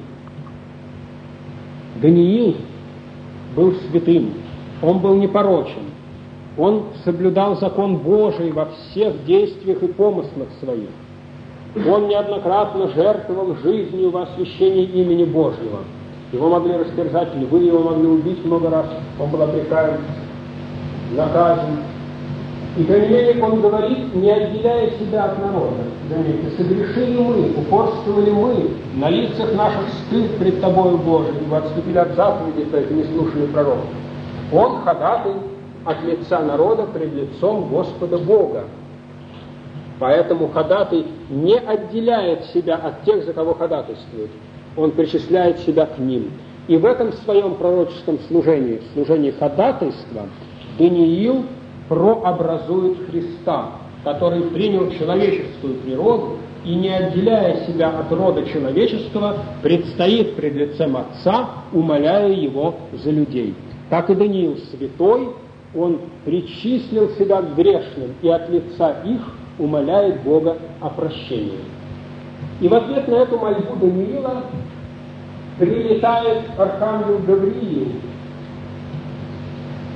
Даниил был святым, он был непорочен, он соблюдал закон Божий во всех действиях и помыслах своих. Он неоднократно жертвовал жизнью во освящении имени Божьего. Его могли растерзать львы, его могли убить много раз, он был обрекаем, наказан. И тем не менее он говорит, не отделяя себя от народа. Заметьте, согрешили мы, упорствовали мы, на лицах наших стыд пред Тобою, Боже, ибо отступили от заповедей Твоих и не слушали пророков. Он ходатай от лица народа пред лицом Господа Бога. Поэтому ходатай не отделяет себя от тех, за кого ходатайствует. Он причисляет себя к ним. И в этом своем пророческом служении, служении ходатайства, Даниил прообразует Христа, который принял человеческую природу и, не отделяя себя от рода человеческого, предстоит пред лицем Отца, умоляя Его за людей. Так и Даниил святой, он причислил себя к грешным и от лица их умоляет Бога о прощении. И в ответ на эту мольбу Даниила прилетает архангел Гавриил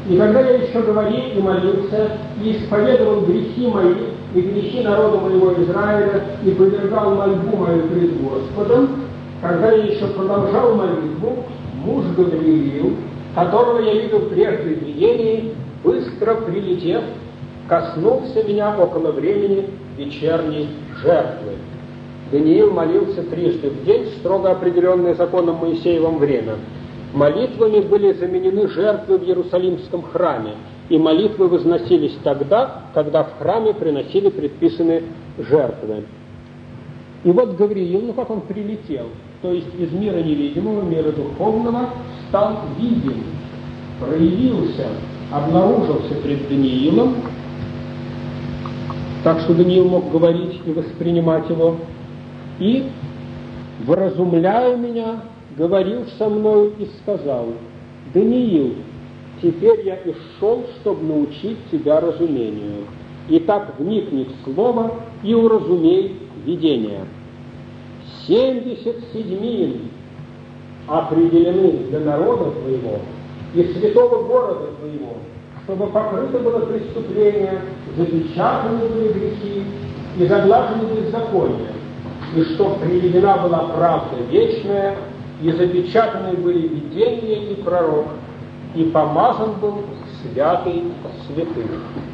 И когда я еще говорил и молился, и исповедовал грехи мои, и грехи народа моего Израиля, и повергал мольбу мою пред Господом, когда я еще продолжал молитву, муж Гавриил, которого я видел прежде в видении, быстро прилетев, коснулся меня около времени вечерней жертвы. Даниил молился трижды в день, строго определенное законом Моисеевым время. Молитвами были заменены жертвы в Иерусалимском храме, и молитвы возносились тогда, когда в храме приносили предписанные жертвы. И вот Гавриил, как он прилетел, то есть из мира невидимого, мира духовного, стал видим, проявился, обнаружился пред Даниилом, так что Даниил мог говорить и воспринимать его, и, вразумляя меня, говорил со мною и сказал: «Даниил, теперь я и шел, чтобы научить тебя разумению. Итак, вникни в слово и уразумей видение. 70 седьмин определены для народа твоего и святого города твоего, чтобы покрыто было преступление, запечатаны были грехи и заглажены беззакония, и чтоб приведена была правда вечная, и запечатаны были видения и пророк, и помазан был святый святых».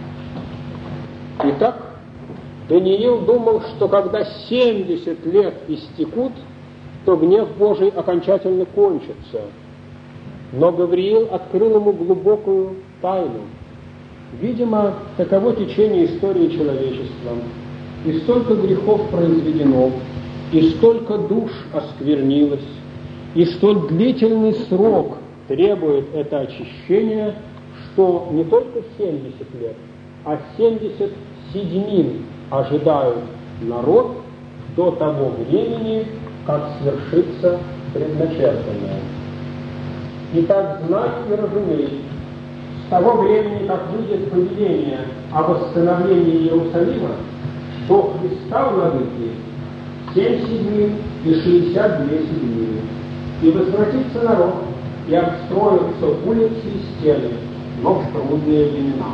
Итак, Даниил думал, что когда 70 лет истекут, то гнев Божий окончательно кончится. Но Гавриил открыл ему глубокую тайну. Видимо, таково течение истории человечества. И столько грехов произведено, и столько душ осквернилось, и столь длительный срок требует это очищение, что не только 70 лет, а 70 седьмин ожидают народ до того времени, как свершится предначертанное. Итак, знай и разумей, с того времени, как выйдет повеление о восстановлении Иерусалима, до Христа владыки 7 седьмин и 62 седьмины, и возвратится народ, и обстроятся улицы и стены, но в трудные времена.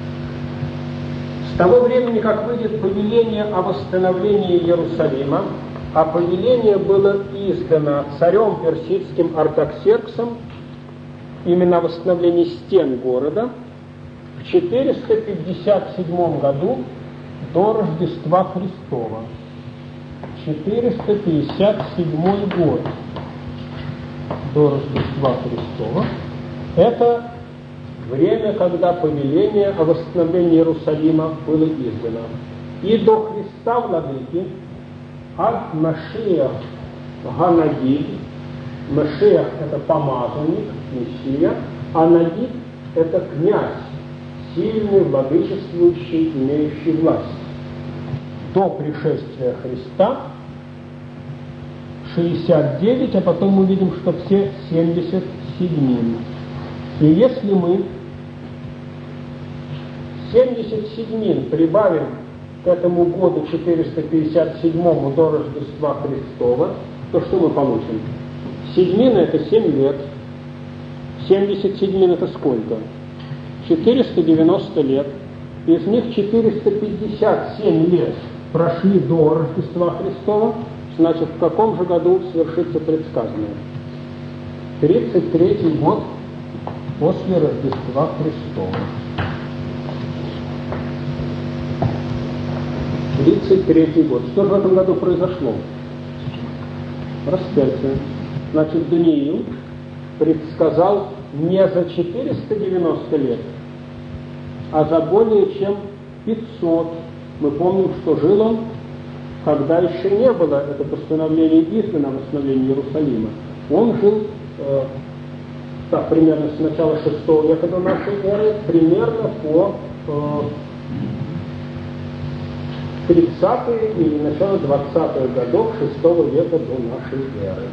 С того времени, как выйдет повеление о восстановлении Иерусалима, а повеление было издано царем персидским Артаксерксом, именно о восстановлении стен города, в 457 году до Рождества Христова. 457 год до Рождества Христова. Это время, когда повеление о восстановлении Иерусалима было издано. И до Христа владыки ад Машиах Ганагид. Машиах – это помазанник, Мессия, а Нагид – это князь, сильный, владычествующий, имеющий власть. До пришествия Христа 69, а потом мы видим, что все 70 седьмин. И если мы 70 седьмин прибавим к этому году 457 до Рождества Христова, то что мы получим? Седьмина – это 7 лет. 70 седьмин – это сколько? 490 лет. Из них 457 лет прошли до Рождества Христова. Значит, в каком же году свершится предсказанное? 33-й год после Рождества Христова. 33-й год. Что же в этом году произошло? Распятие. Значит, Даниил предсказал не за 490 лет, а за более чем 500. Мы помним, что жил он, когда еще не было это постановление издано о восстановлении Иерусалима. Он жил так, примерно с начала 6 века до нашей эры, примерно по 30-е или начало 20-х годов 6 века до нашей эры.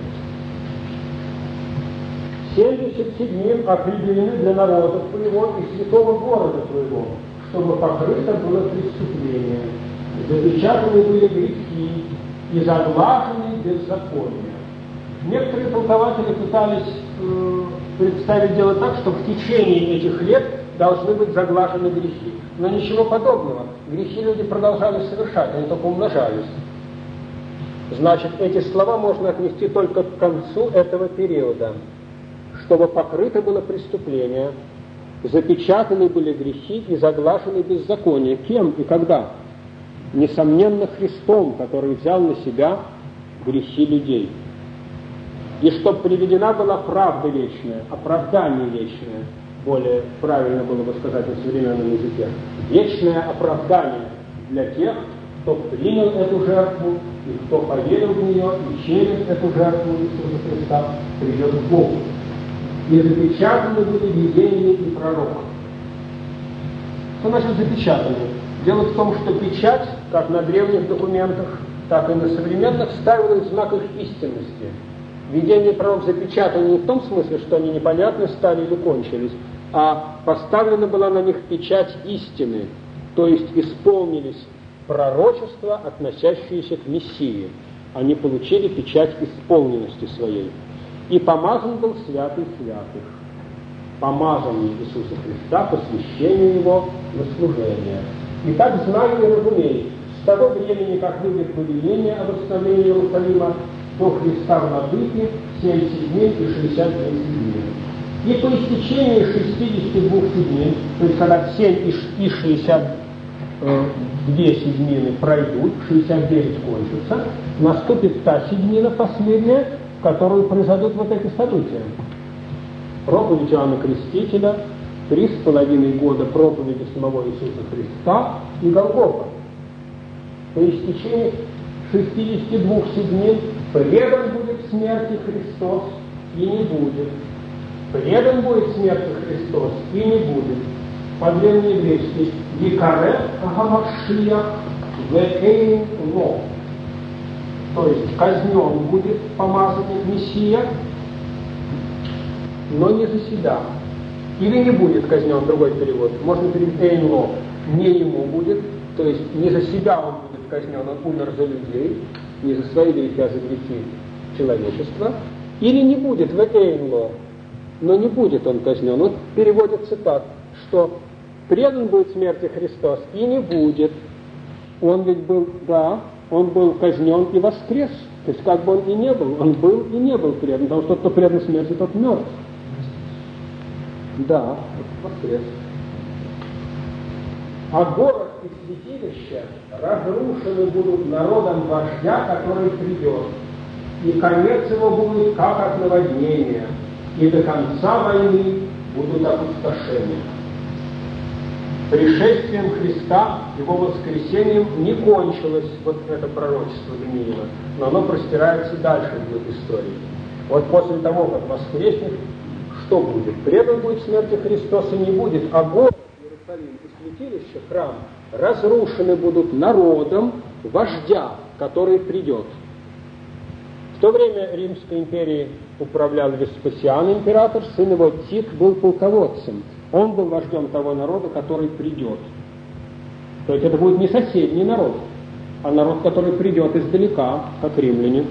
70 седьмин определены для народа твоего и святого города твоего, чтобы покрыто было преступление, запечатаны были грехи и заглажены беззакония. Некоторые толкователи пытались представить дело так, что в течение этих лет должны быть заглажены грехи. Но ничего подобного. Грехи люди продолжали совершать, они только умножались. Значит, эти слова можно отнести только к концу этого периода, чтобы покрыто было преступление, запечатаны были грехи и заглажены беззакония. Кем и когда? Несомненно, Христом, который взял на себя грехи людей. И чтобы приведена была правда вечная, оправдание вечное, более правильно было бы сказать на современном языке, вечное оправдание для тех, кто принял эту жертву, и кто поверил в нее, и через эту жертву Иисуса Христа придет к Богу. И запечатаны были видения и пророков. Что значит запечатаны? Дело в том, что печать, как на древних документах, так и на современных, ставила в знак их истинности. Видение пророк запечатано не в том смысле, что они непонятны стали или кончились, а поставлена была на них печать истины, то есть исполнились пророчества, относящиеся к Мессии. Они получили печать исполненности своей. И помазан был святый святых, помазание Иисуса Христа, посвящение Его на служение. И так знаю и разумею, с того времени, как выйдет повеление о восстановлении Иерусалима, до Христа Владыки 70 дней и 62 седмины. И по истечении 62 седмин, то есть когда 7 и 62 седмины пройдут, 69 кончатся, наступит та седмина последняя, в которую произойдут вот эти события. Проповедь Иоанна Крестителя, 3,5 года проповеди самого Иисуса Христа и Голгофа. По истечении 62 седмин предан будет смерти Христос и не будет. Предан будет смерти Христос и не будет. По-древнееврейски «Викаре Агамашия веэйн ло». То есть казнен будет помазанник Мессия, но не за себя. Или не будет казнен, другой перевод. Можно перевести «эйн ло». Не ему будет, то есть не за себя он будет казнен, он умер за людей, не за свои грехи, а за грехи человечества. Или не будет «веэйн ло», но не будет он казнен. Вот переводится так, что предан будет смерти Христос и не будет. Он ведь был, он был казнен и воскрес. То есть как бы он и не был, он был и не был предан. Потому что тот, кто предан смерти, тот мертв. Да, воскрес. А город и святилище разрушены будут народом вождя, который придет. И конец его будет как от наводнения. И до конца войны будут опустошения. Пришествием Христа, Его воскресением не кончилось вот это пророчество Даниила, но оно простирается дальше в истории. Вот после того, как воскреснет, что будет? Предан будет смерти Христоса не будет, а город Иерусалим и святилище, храм, разрушены будут народом вождя, который придет. В то время Римской империей управлял Веспасиан, император, сын его Тит был полководцем. Он был вождем того народа, который придет. То есть это будет не соседний народ, а народ, который придет издалека, как римляне.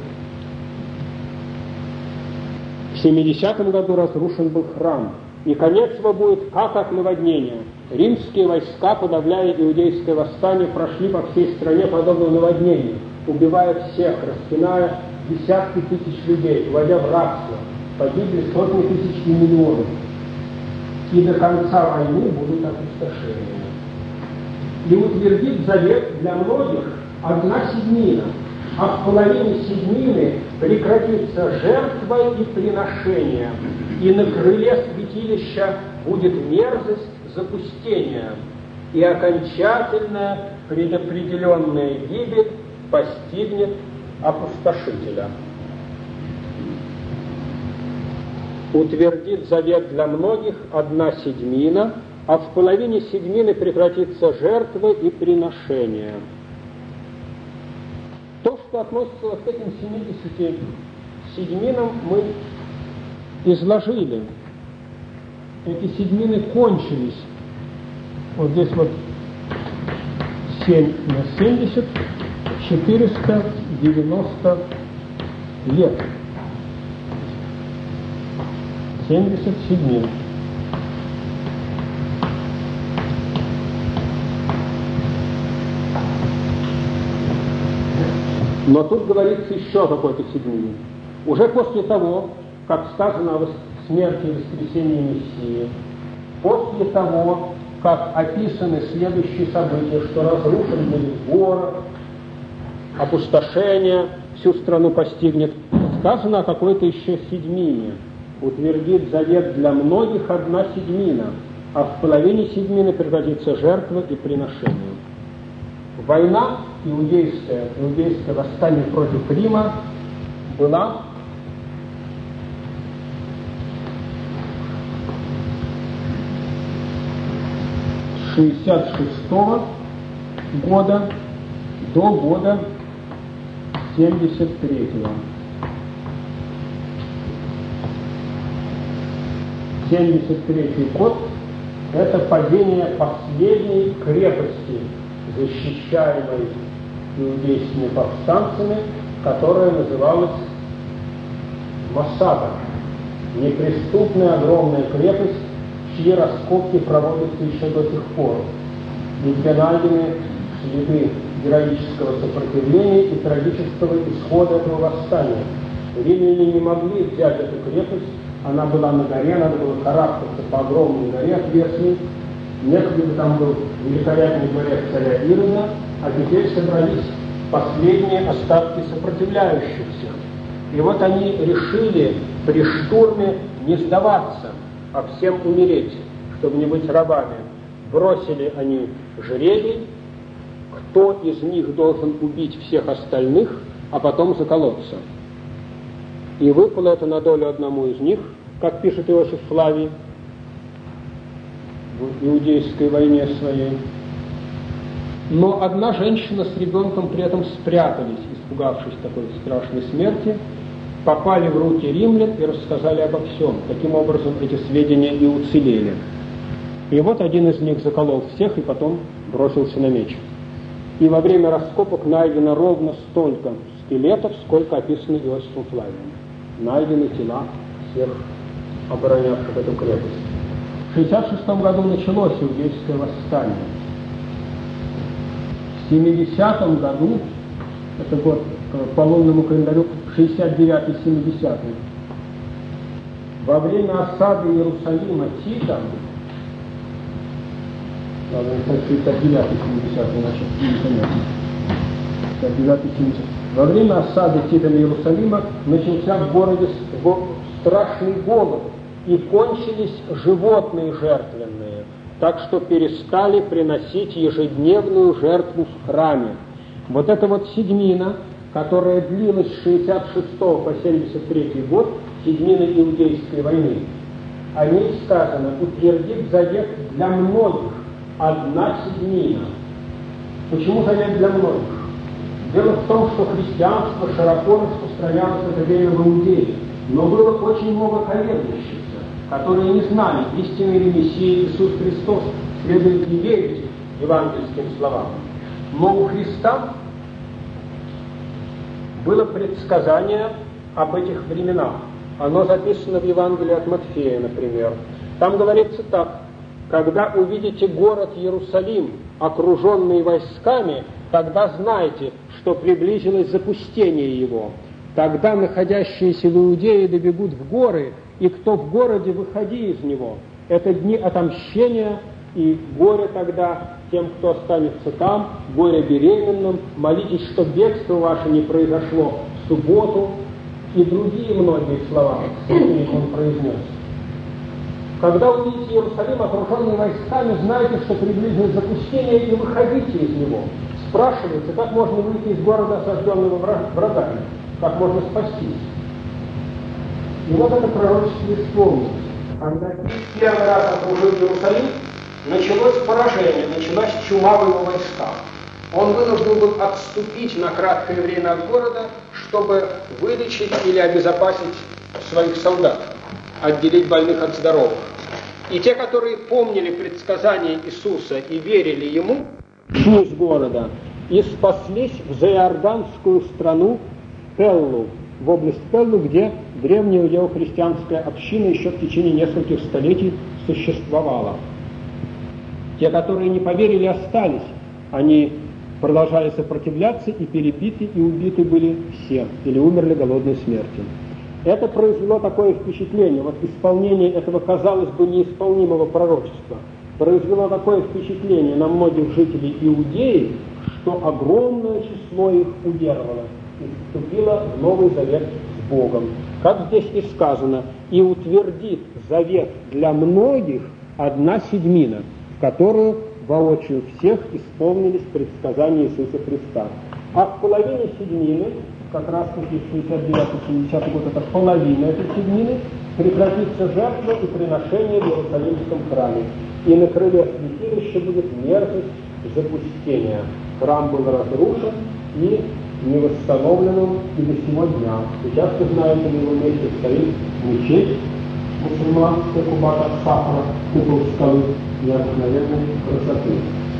В 70-м году разрушен был храм, и конец его будет как от наводнения. Римские войска, подавляя иудейское восстание, прошли по всей стране подобно наводнению, убивая всех, распиная десятки тысяч людей, вводя в рабство. Погибли сотни тысяч и миллионов. И до конца войны будут опустошения. И утвердит завет для многих 1/7, а в половине седьмины прекратится жертва и приношение, и на крыле святилища будет мерзость запустения, и окончательная предопределенная гибель постигнет опустошителя. Утвердит завет для многих 1/7, а в половине седьмины прекратится жертвы и приношения. То, что относится вот к этим 70 седьминам, мы изложили. Эти седьмины кончились. Вот здесь вот 7 на 70, 490 лет. 77. Но тут говорится еще о какой-то седьмине. Уже после того, как сказано о смерти и воскресении Мессии, после того, как описаны следующие события, что разрушен будет город, опустошение всю страну постигнет, сказано о какой-то еще седьмине. Утвердит завет для многих одна седьмина, а в половине седьмины прекратится жертва и приношение. Война иудейское восстание против Рима была с 66 года до года 73-го. 73-й год – это падение последней крепости, защищаемой иудейскими повстанцами, которая называлась Масада. Неприступная огромная крепость, чьи раскопки проводятся еще до сих пор. И где найдены следы героического сопротивления и трагического исхода этого восстания. Римляне не могли взять эту крепость, она была на горе, надо было карабкаться по огромной горе отвесной. Некогда там был великолепный дворец царя Ирода, а теперь собрались последние остатки сопротивляющихся. И вот они решили при штурме не сдаваться, а всем умереть, чтобы не быть рабами. Бросили они жребий, кто из них должен убить всех остальных, а потом заколоться. И выпало это на долю одному из них, как пишет Иосиф Флавий, в иудейской войне своей. Но одна женщина с ребенком при этом спрятались, испугавшись такой страшной смерти, попали в руки римлян и рассказали обо всем. Таким образом, эти сведения и уцелели. И вот один из них заколол всех и потом бросился на меч. И во время раскопок найдено ровно столько скелетов, сколько описано Иосифом Флавием. Найдены тела всех оборонявших эту крепость. В 1966 году началось иудейское восстание. В 70-м году, это год по лунному календарю, 69-70, во время осады Иерусалима Титом, 69-70, во время осады Титом Иерусалима начался в городе страшный голод, и кончились животные жертвенные, так что перестали приносить ежедневную жертву в храме. Вот эта вот седьмина, которая длилась с 66 по 73 год, седьмина Иудейской войны, о ней сказано: утвердит завет для многих одна седьмина. Почему завет для многих? Дело в том, что христианство широко распространялось в это время в Иудее, но было очень много колеблющихся, которые не знали, истинный ли Мессия Иисус Христос, следует ли верить евангельским словам. Но у Христа было предсказание об этих временах. Оно записано в Евангелии от Матфея, например. Там говорится так: когда увидите город Иерусалим, окруженный войсками, тогда знайте, что приблизилось запустение его. Тогда находящиеся в Иудее добегут в горы, и кто в городе, выходи из него. Это дни отомщения, и горе тогда тем, кто останется там, горе беременным, молитесь, что бегство ваше не произошло в субботу, и другие многие слова, которые он произнес. Когда увидите Иерусалим, окруженный войсками, знайте, что приблизилось запустение, и выходите из него. Спрашивается, как можно выйти из города, осажденного врагами, как можно спастись. И вот это пророчество исполнилось. Когда первый раз окружил Иерусалим, началось поражение, началась чума в его войсках. Он вынужден был отступить на краткое время от города, чтобы вылечить или обезопасить своих солдат, отделить больных от здоровых. И те, которые помнили предсказания Иисуса и верили Ему, ушли из города и спаслись в Заиорданскую страну Пеллу, в область Пеллу, где древняя иудео-христианская община еще в течение нескольких столетий существовала. Те, которые не поверили, остались. Они продолжали сопротивляться, и перебиты, и убиты были все, или умерли голодной смертью. Это произвело такое впечатление, вот исполнение этого, казалось бы, неисполнимого пророчества, произвело такое впечатление на многих жителей Иудеи, что огромное число их уверовало и вступило в Новый Завет с Богом. Как здесь и сказано, и утвердит завет для многих 1/7, в которую воочию всех исполнились предсказания Иисуса Христа. А в половине седьмины, как раз таки 69-70 год, это половина этой седьмины, прекратится жертва и приношение в Иерусалимском храме. И на крыле святилища будет мерзость запустения. Храм был разрушен и не восстановлен и до сего дня. Сейчас, вы знаете, на его месте стоит мечеть мусульманская Кубата Сахара, купол скалы необыкновенной красоты.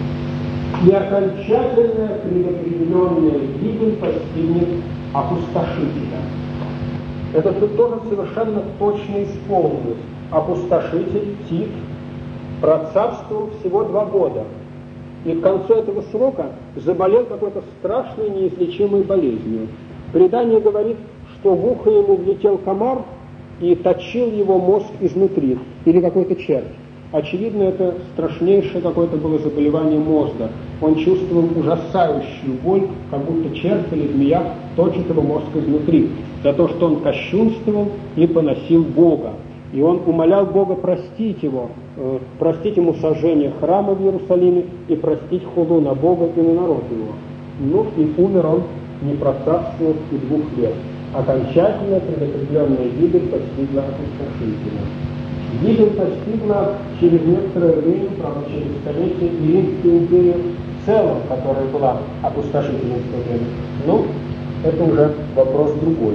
И окончательная предопределенная гибель постигнет опустошителя. Это тут тоже совершенно точно исполнилось. Опустошитель Тит процарствовал всего 2 года. И к концу этого срока заболел какой-то страшной неизлечимой болезнью. Предание говорит, что в ухо ему влетел комар и точил его мозг изнутри, или какой-то червь. Очевидно, это страшнейшее какое-то было заболевание мозга. Он чувствовал ужасающую боль, как будто червь или змея точит его мозг изнутри, за то, что он кощунствовал и поносил Бога. И он умолял Бога простить его, простить ему сожжение храма в Иерусалиме и простить хулу на Бога и на народ его. Ну и умер он, не процарствовав и 2 лет. Окончательная предопределенная гибель постигла опустошителя. Гибель постигла через некоторое время, правда, через столетие, и Римскую империю в целом, которая была опустошительной в то время. Но это уже вопрос другой.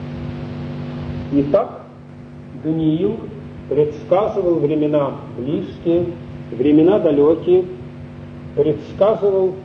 Итак, Даниил предсказывал времена близкие, времена далекие, предсказывал,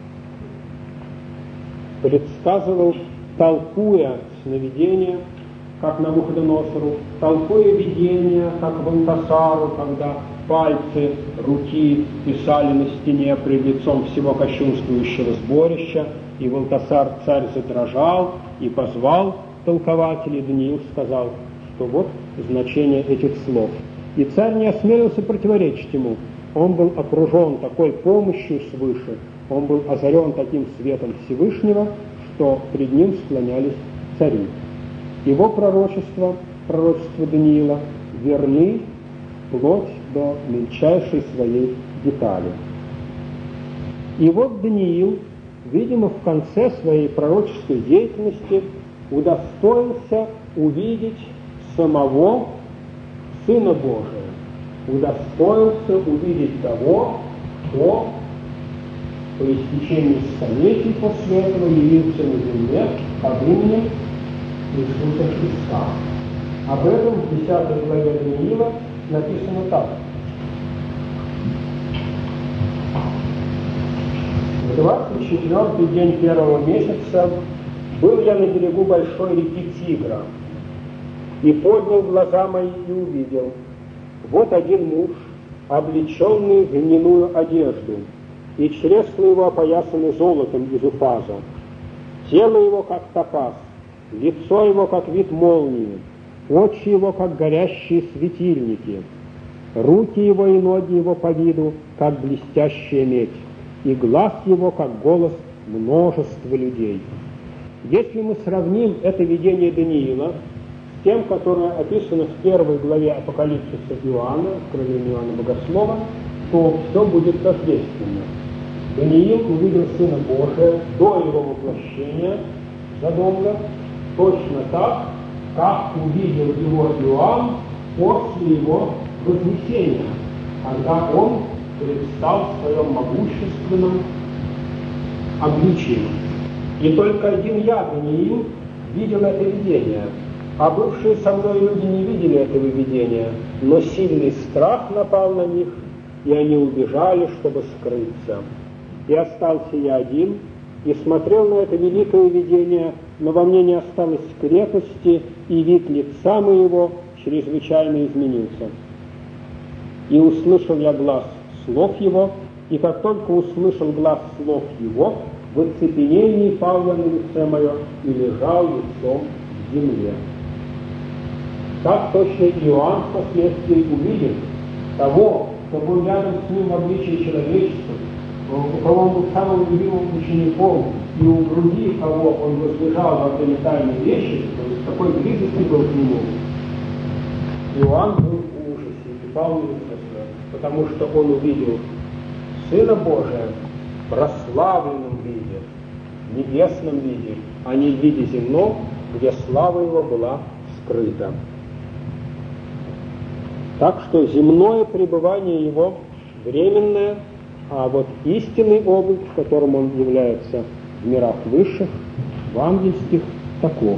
толкуя сновидения, как Навуходоносору, толкуя видения, как Валтасару, когда пальцы руки писали на стене пред лицом всего кощунствующего сборища, и Валтасар царь задрожал и позвал толкователей. Даниил сказал, что вот значение этих слов. И царь не осмелился противоречить ему. Он был окружен такой помощью свыше, он был озарен таким светом Всевышнего, что пред ним склонялись цари. Его пророчество Даниила, верны вплоть до мельчайшей своей детали. И вот Даниил, видимо, в конце своей пророческой деятельности удостоился увидеть самого Сына Божия, удостоился увидеть того, кто по истечении столетий после этого явился на земле под именем Иисуса Христа. Об этом в 10 главе Даниила написано так. В 24-й день 1-го месяца был я на берегу большой реки Тигра, и поднял глаза мои и увидел. Вот один муж, облеченный в льняную одежду, и чресла его опоясаны золотом из уфаза. Тело его, как топаз, лицо его, как вид молнии, очи его, как горящие светильники, руки его и ноги его по виду, как блестящая медь, и глаз его, как голос множества людей. Если мы сравним это видение Даниила с тем, которое описано в 1 главе Апокалипсиса Иоанна, откровения Иоанна Богослова, то все будет соответственно. Даниил увидел Сына Божия до его воплощения задолго, точно так, как увидел его Иоанн после его вознесения, когда он предстал в своем могущественном обличии. И только один я, Даниил, видел это видение, а бывшие со мной люди не видели этого видения, но сильный страх напал на них, и они убежали, чтобы скрыться. И остался я один, и смотрел на это великое видение, но во мне не осталось крепости, и вид лица моего чрезвычайно изменился. И услышал я глас слов его, и как только услышал глас слов его, в оцепенении пал я на лице мое и лежал лицом в земле. Так точно Иоанн впоследствии увидел того, кто был рядом с ним в обличии человечества, у кого он был самым любимым учеником, и у груди кого он возлежал во время тайной вещи, то есть такой близости был к нему. Иоанн был в ужасе и пал на лице свое, потому что он увидел Сына Божия в прославленном виде, в небесном виде, а не в виде земном, где слава его была скрыта. Так что земное пребывание его временное, а вот истинный облик, в котором он является в мирах высших, в ангельских, таков.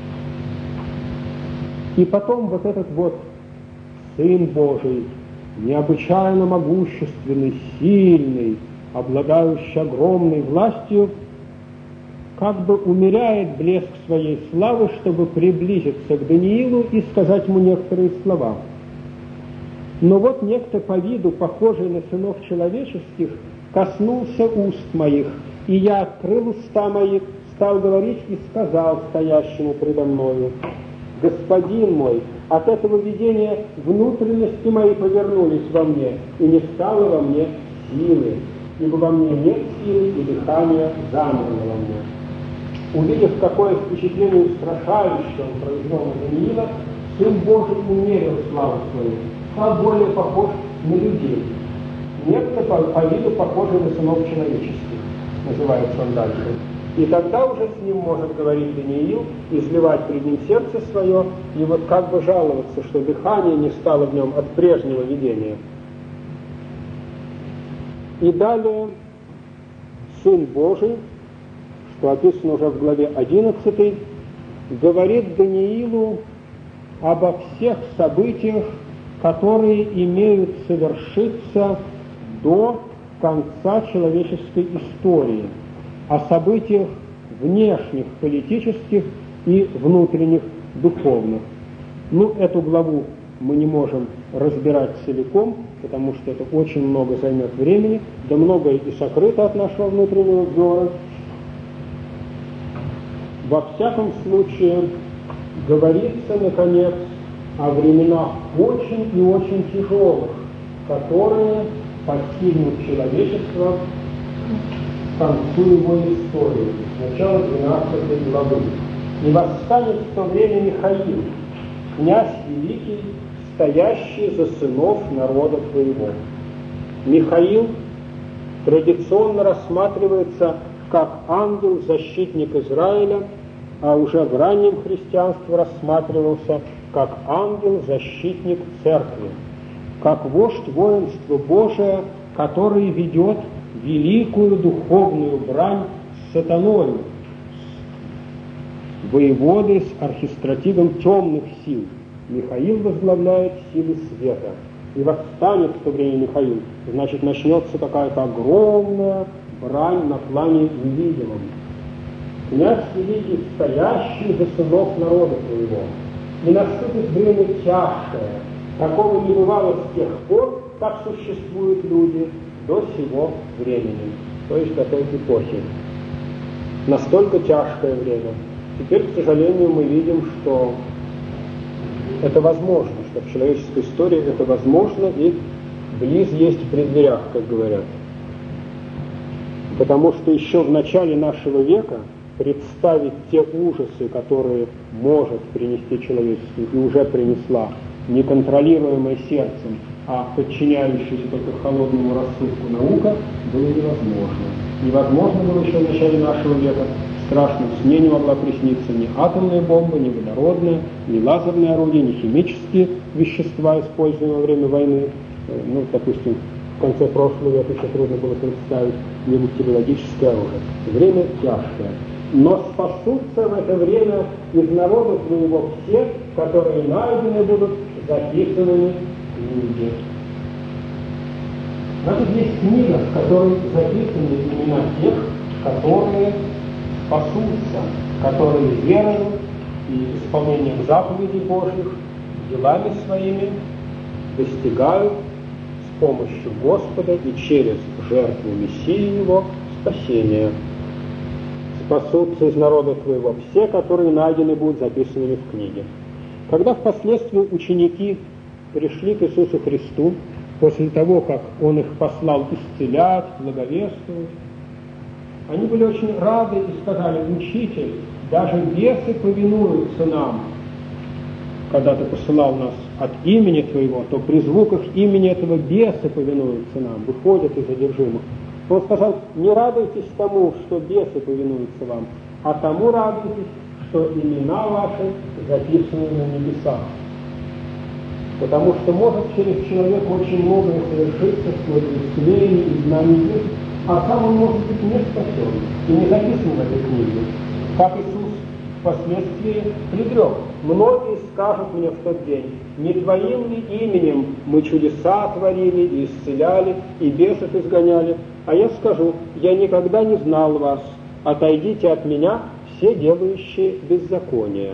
И потом вот этот вот Сын Божий, необычайно могущественный, сильный, обладающий огромной властью, как бы умеряет блеск своей славы, чтобы приблизиться к Даниилу и сказать ему некоторые слова. Но вот некто по виду, похожий на сынов человеческих, коснулся уст моих, и я открыл уста мои, стал говорить и сказал стоящему предо мною: «Господин мой, от этого видения внутренности мои повернулись во мне, и не стало во мне силы, ибо во мне нет силы, и дыхание замерло во мне». Увидев, какое впечатление устрашающее он произвел на Даниила, Сын Божий умерил славу свою, стал более похож на людей. Некто по виду похожий на сынов человеческих, называется он дальше. И тогда уже с ним может говорить Даниил, изливать перед ним сердце свое, и вот как бы жаловаться, что дыхание не стало в нем от прежнего видения. И далее Сын Божий, что описано уже в главе 11, говорит Даниилу обо всех событиях, которые имеют совершиться до конца человеческой истории, о событиях внешних, политических и внутренних, духовных. Ну, эту главу мы не можем разбирать целиком, потому что это очень много займет времени, да многое и сокрыто от нашего внутреннего взора. Во всяком случае, говорится, наконец, о временах очень и очень тяжелых, которые постигнут человечество к концу его истории, начало 12 главы. «И восстанет в то время Михаил, князь великий, стоящий за сынов народа твоего». Михаил традиционно рассматривается как ангел-защитник Израиля, а уже в раннем христианстве рассматривался как ангел-защитник церкви, как вождь воинства Божия, который ведет великую духовную брань с сатаною, с воеводой, с архистратигом темных сил. Михаил возглавляет силы света. И восстанет в то время Михаил, значит, начнется какая-то огромная брань на плане невидимом. «Князь великий, стоящий за сынов народа твоего». И наступит время тяжкое, такого не бывало с тех пор, как существуют люди, до сего времени, то есть до той эпохи. Настолько тяжкое время. Теперь, к сожалению, мы видим, что это возможно, что в человеческой истории это возможно, и близ есть в преддверях, как говорят. Потому что еще в начале нашего века представить те ужасы, которые может принести человечеству и уже принесла неконтролируемая сердцем, а подчиняющаяся только холодному рассудку наука, было невозможно. Невозможно было еще в начале нашего века. В страшном сне не могла присниться ни атомная бомба, ни водородная, ни лазерное орудие, ни химические вещества, используемые во время войны. Ну, допустим, в конце прошлого века еще трудно было представить ни бактериологическое оружие. Время тяжкое. Но спасутся в это время из народа твоего все, которые найдены будут записанными в книге. Значит, есть книга, в которой записаны имена тех, которые спасутся, которые верою и исполнением заповедей Божьих, делами своими достигают с помощью Господа и через жертву Мессии Его спасения. Спасутся из народа твоего все, которые найдены будут записанными в книге. Когда впоследствии ученики пришли к Иисусу Христу, после того, как Он их послал исцелять, благовествовать, они были очень рады и сказали: «Учитель, даже бесы повинуются нам. Когда ты посылал нас от имени Твоего, то при звуках имени этого бесы повинуются нам, выходят из одержимых». Он сказал: не радуйтесь тому, что бесы повинуются вам, а тому радуйтесь, что имена ваши записаны на небесах. Потому что может через человека очень многое совершиться, сквозь исцеление и знание, а сам он может быть не спасен и не записан в этой книге. Как Иисус впоследствии предрек: многие скажут мне в тот день: не Твоим ли именем мы чудеса творили и исцеляли, и бесов изгоняли? А я скажу: я никогда не знал вас, отойдите от меня, все делающие беззаконие.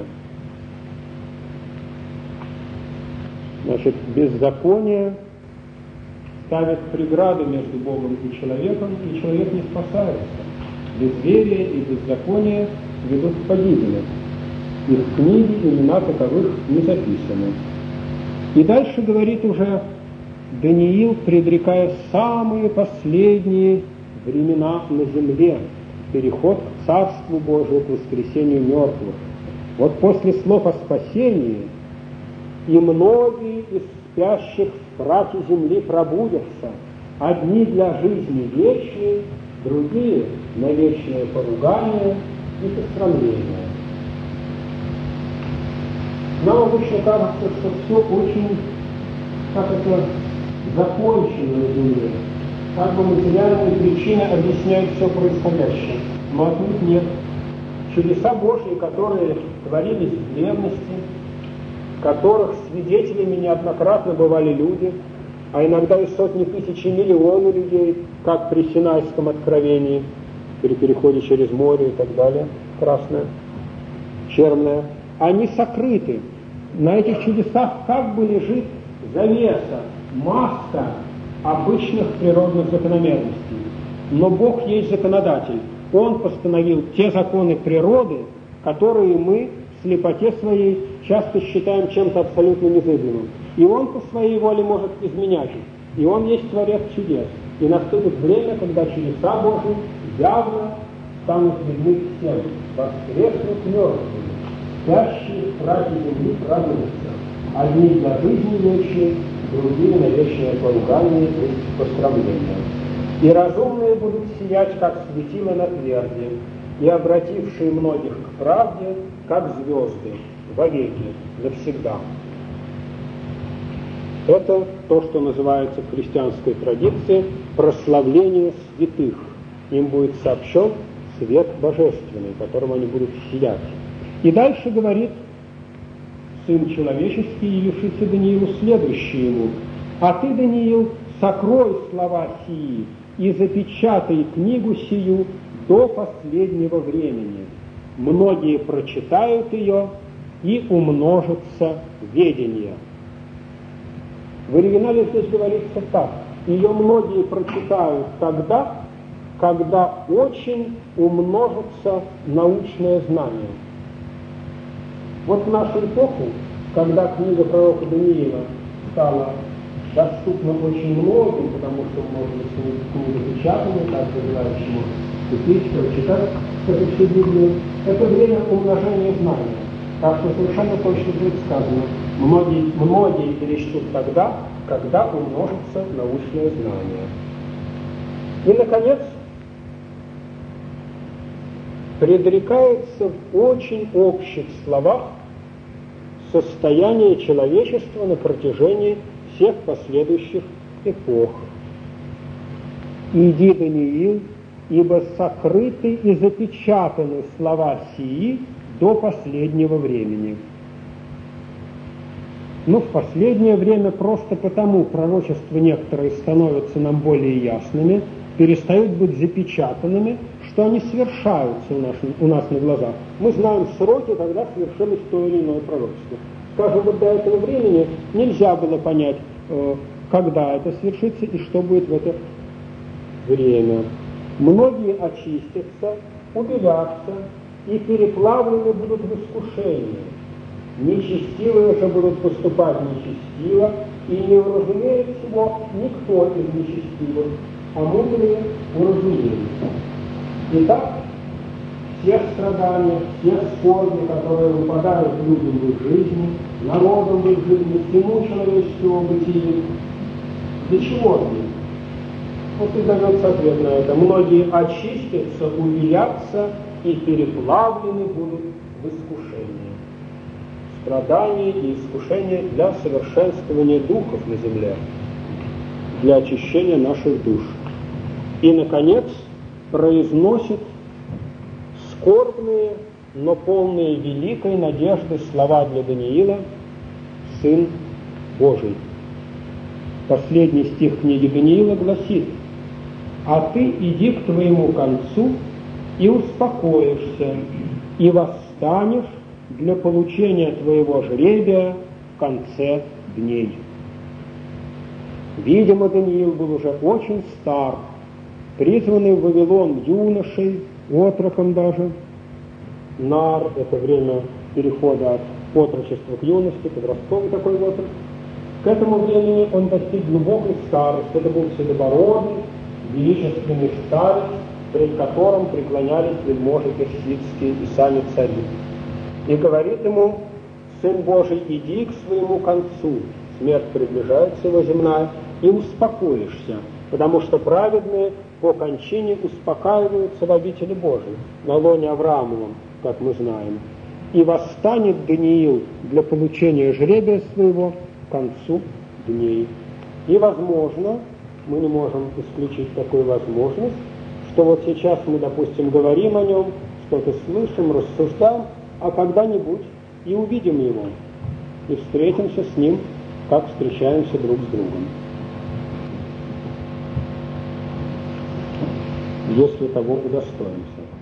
Значит, беззаконие ставит преграду между Богом и человек не спасается. Безверие и беззаконие ведут к погибели. И в книге имена таковых не записаны. И дальше говорит уже Даниил, предрекая самые последние времена на земле, переход к Царству Божию, к воскресению мертвых. Вот после слов о спасении: «И многие из спящих в прахе земли пробудятся, одни для жизни вечной, другие на вечное поругание и посрамление». Нам обычно кажется, что все очень, как это, закончено на земле. Как бы материальные причины объясняют все происходящее. Но отнюдь нет. Чудеса Божьи, которые творились в древности, которых свидетелями неоднократно бывали люди, а иногда и сотни тысяч и миллионы людей, как при Синайском откровении, при переходе через море и так далее, красное, черное, они сокрыты. На этих чудесах как бы лежит завеса, маска обычных природных закономерностей. Но Бог есть законодатель. Он постановил те законы природы, которые мы в слепоте своей часто считаем чем-то абсолютно незыблемым. И Он по своей воле может изменять их. И Он есть Творец чудес. И наступит время, когда чудеса Божьи явно станут видны всем. Воскреснут мертвые, спящие в прахе земли пробудятся. Одни для жизни вечной, другие на вечное поругание и посрамление. И разумные будут сиять, как светило на тверди, и обратившие многих к правде, как звезды, вовеки, навсегда. Это то, что называется в христианской традиции прославление святых. Им будет сообщен свет божественный, которым они будут сиять. И дальше говорит Сын Человеческий, явившийся Даниилу, следующее ему: «А ты, Даниил, сокрой слова сии и запечатай книгу сию до последнего времени. Многие прочитают ее, и умножится ведение». В оригинале здесь говорится так: ее многие прочитают тогда, когда очень умножится научное знание. Вот в нашу эпоху, когда книга пророка Даниила стала доступна очень многим, потому что можно книгу печатанную, так желающему купить, прочитать, это все Библию, это время умножения знания. Так что совершенно точно будет сказано: многие перечтут тогда, когда умножится научное знание. И, наконец, предрекается в очень общих словах состояние человечества на протяжении всех последующих эпох. «Иди, Даниил, ибо сокрыты и запечатаны слова сии до последнего времени». В последнее время просто потому пророчества некоторые становятся нам более ясными, перестают быть запечатанными, что они свершаются у нас на глазах. Мы знаем сроки, когда совершилось то или иное пророчество. Скажем, вот до этого времени нельзя было понять, когда это свершится и что будет в это время. Многие очистятся, убелятся и переплавлены будут в искушении. Нечестивые же будут поступать нечестиво, и не уразумеет всего никто из нечестивых, а мудрые уразумеют. Итак, все страдания, все скорби, которые выпадают людям в их жизни, народам в их жизни, всему человеческому бытию, для чего они? Вот и дается ответ на это. Многие очистятся, увелятся и переплавлены будут в искушении. Страдания и искушения для совершенствования духов на земле, для очищения наших душ. И, наконец, произносит скорбные, но полные великой надежды слова для Даниила «Сын Божий». Последний стих книги Даниила гласит: «А ты иди к твоему концу и успокоишься, и восстанешь для получения твоего жребия в конце дней». Видимо, Даниил был уже очень стар, призванный в Вавилон юношей, отроком даже. Нар – это время перехода от отрочества к юности, подростковый такой возраст. К этому времени он достиг глубокой старости. Это был седобородый, величественный старец, перед которым преклонялись вельможи персидские и сами цари. И говорит ему: «Сын Божий, иди к своему концу, смерть приближается его земная, и успокоишься, потому что праведные по кончине успокаиваются в обители Божией, на лоне Авраамовом, как мы знаем. И восстанет Даниил для получения жребия своего к концу дней». И, возможно, мы не можем исключить такую возможность, что вот сейчас мы, допустим, говорим о нем, что-то слышим, рассуждаем, а когда-нибудь и увидим его, и встретимся с ним, как встречаемся друг с другом. Если того удостоимся.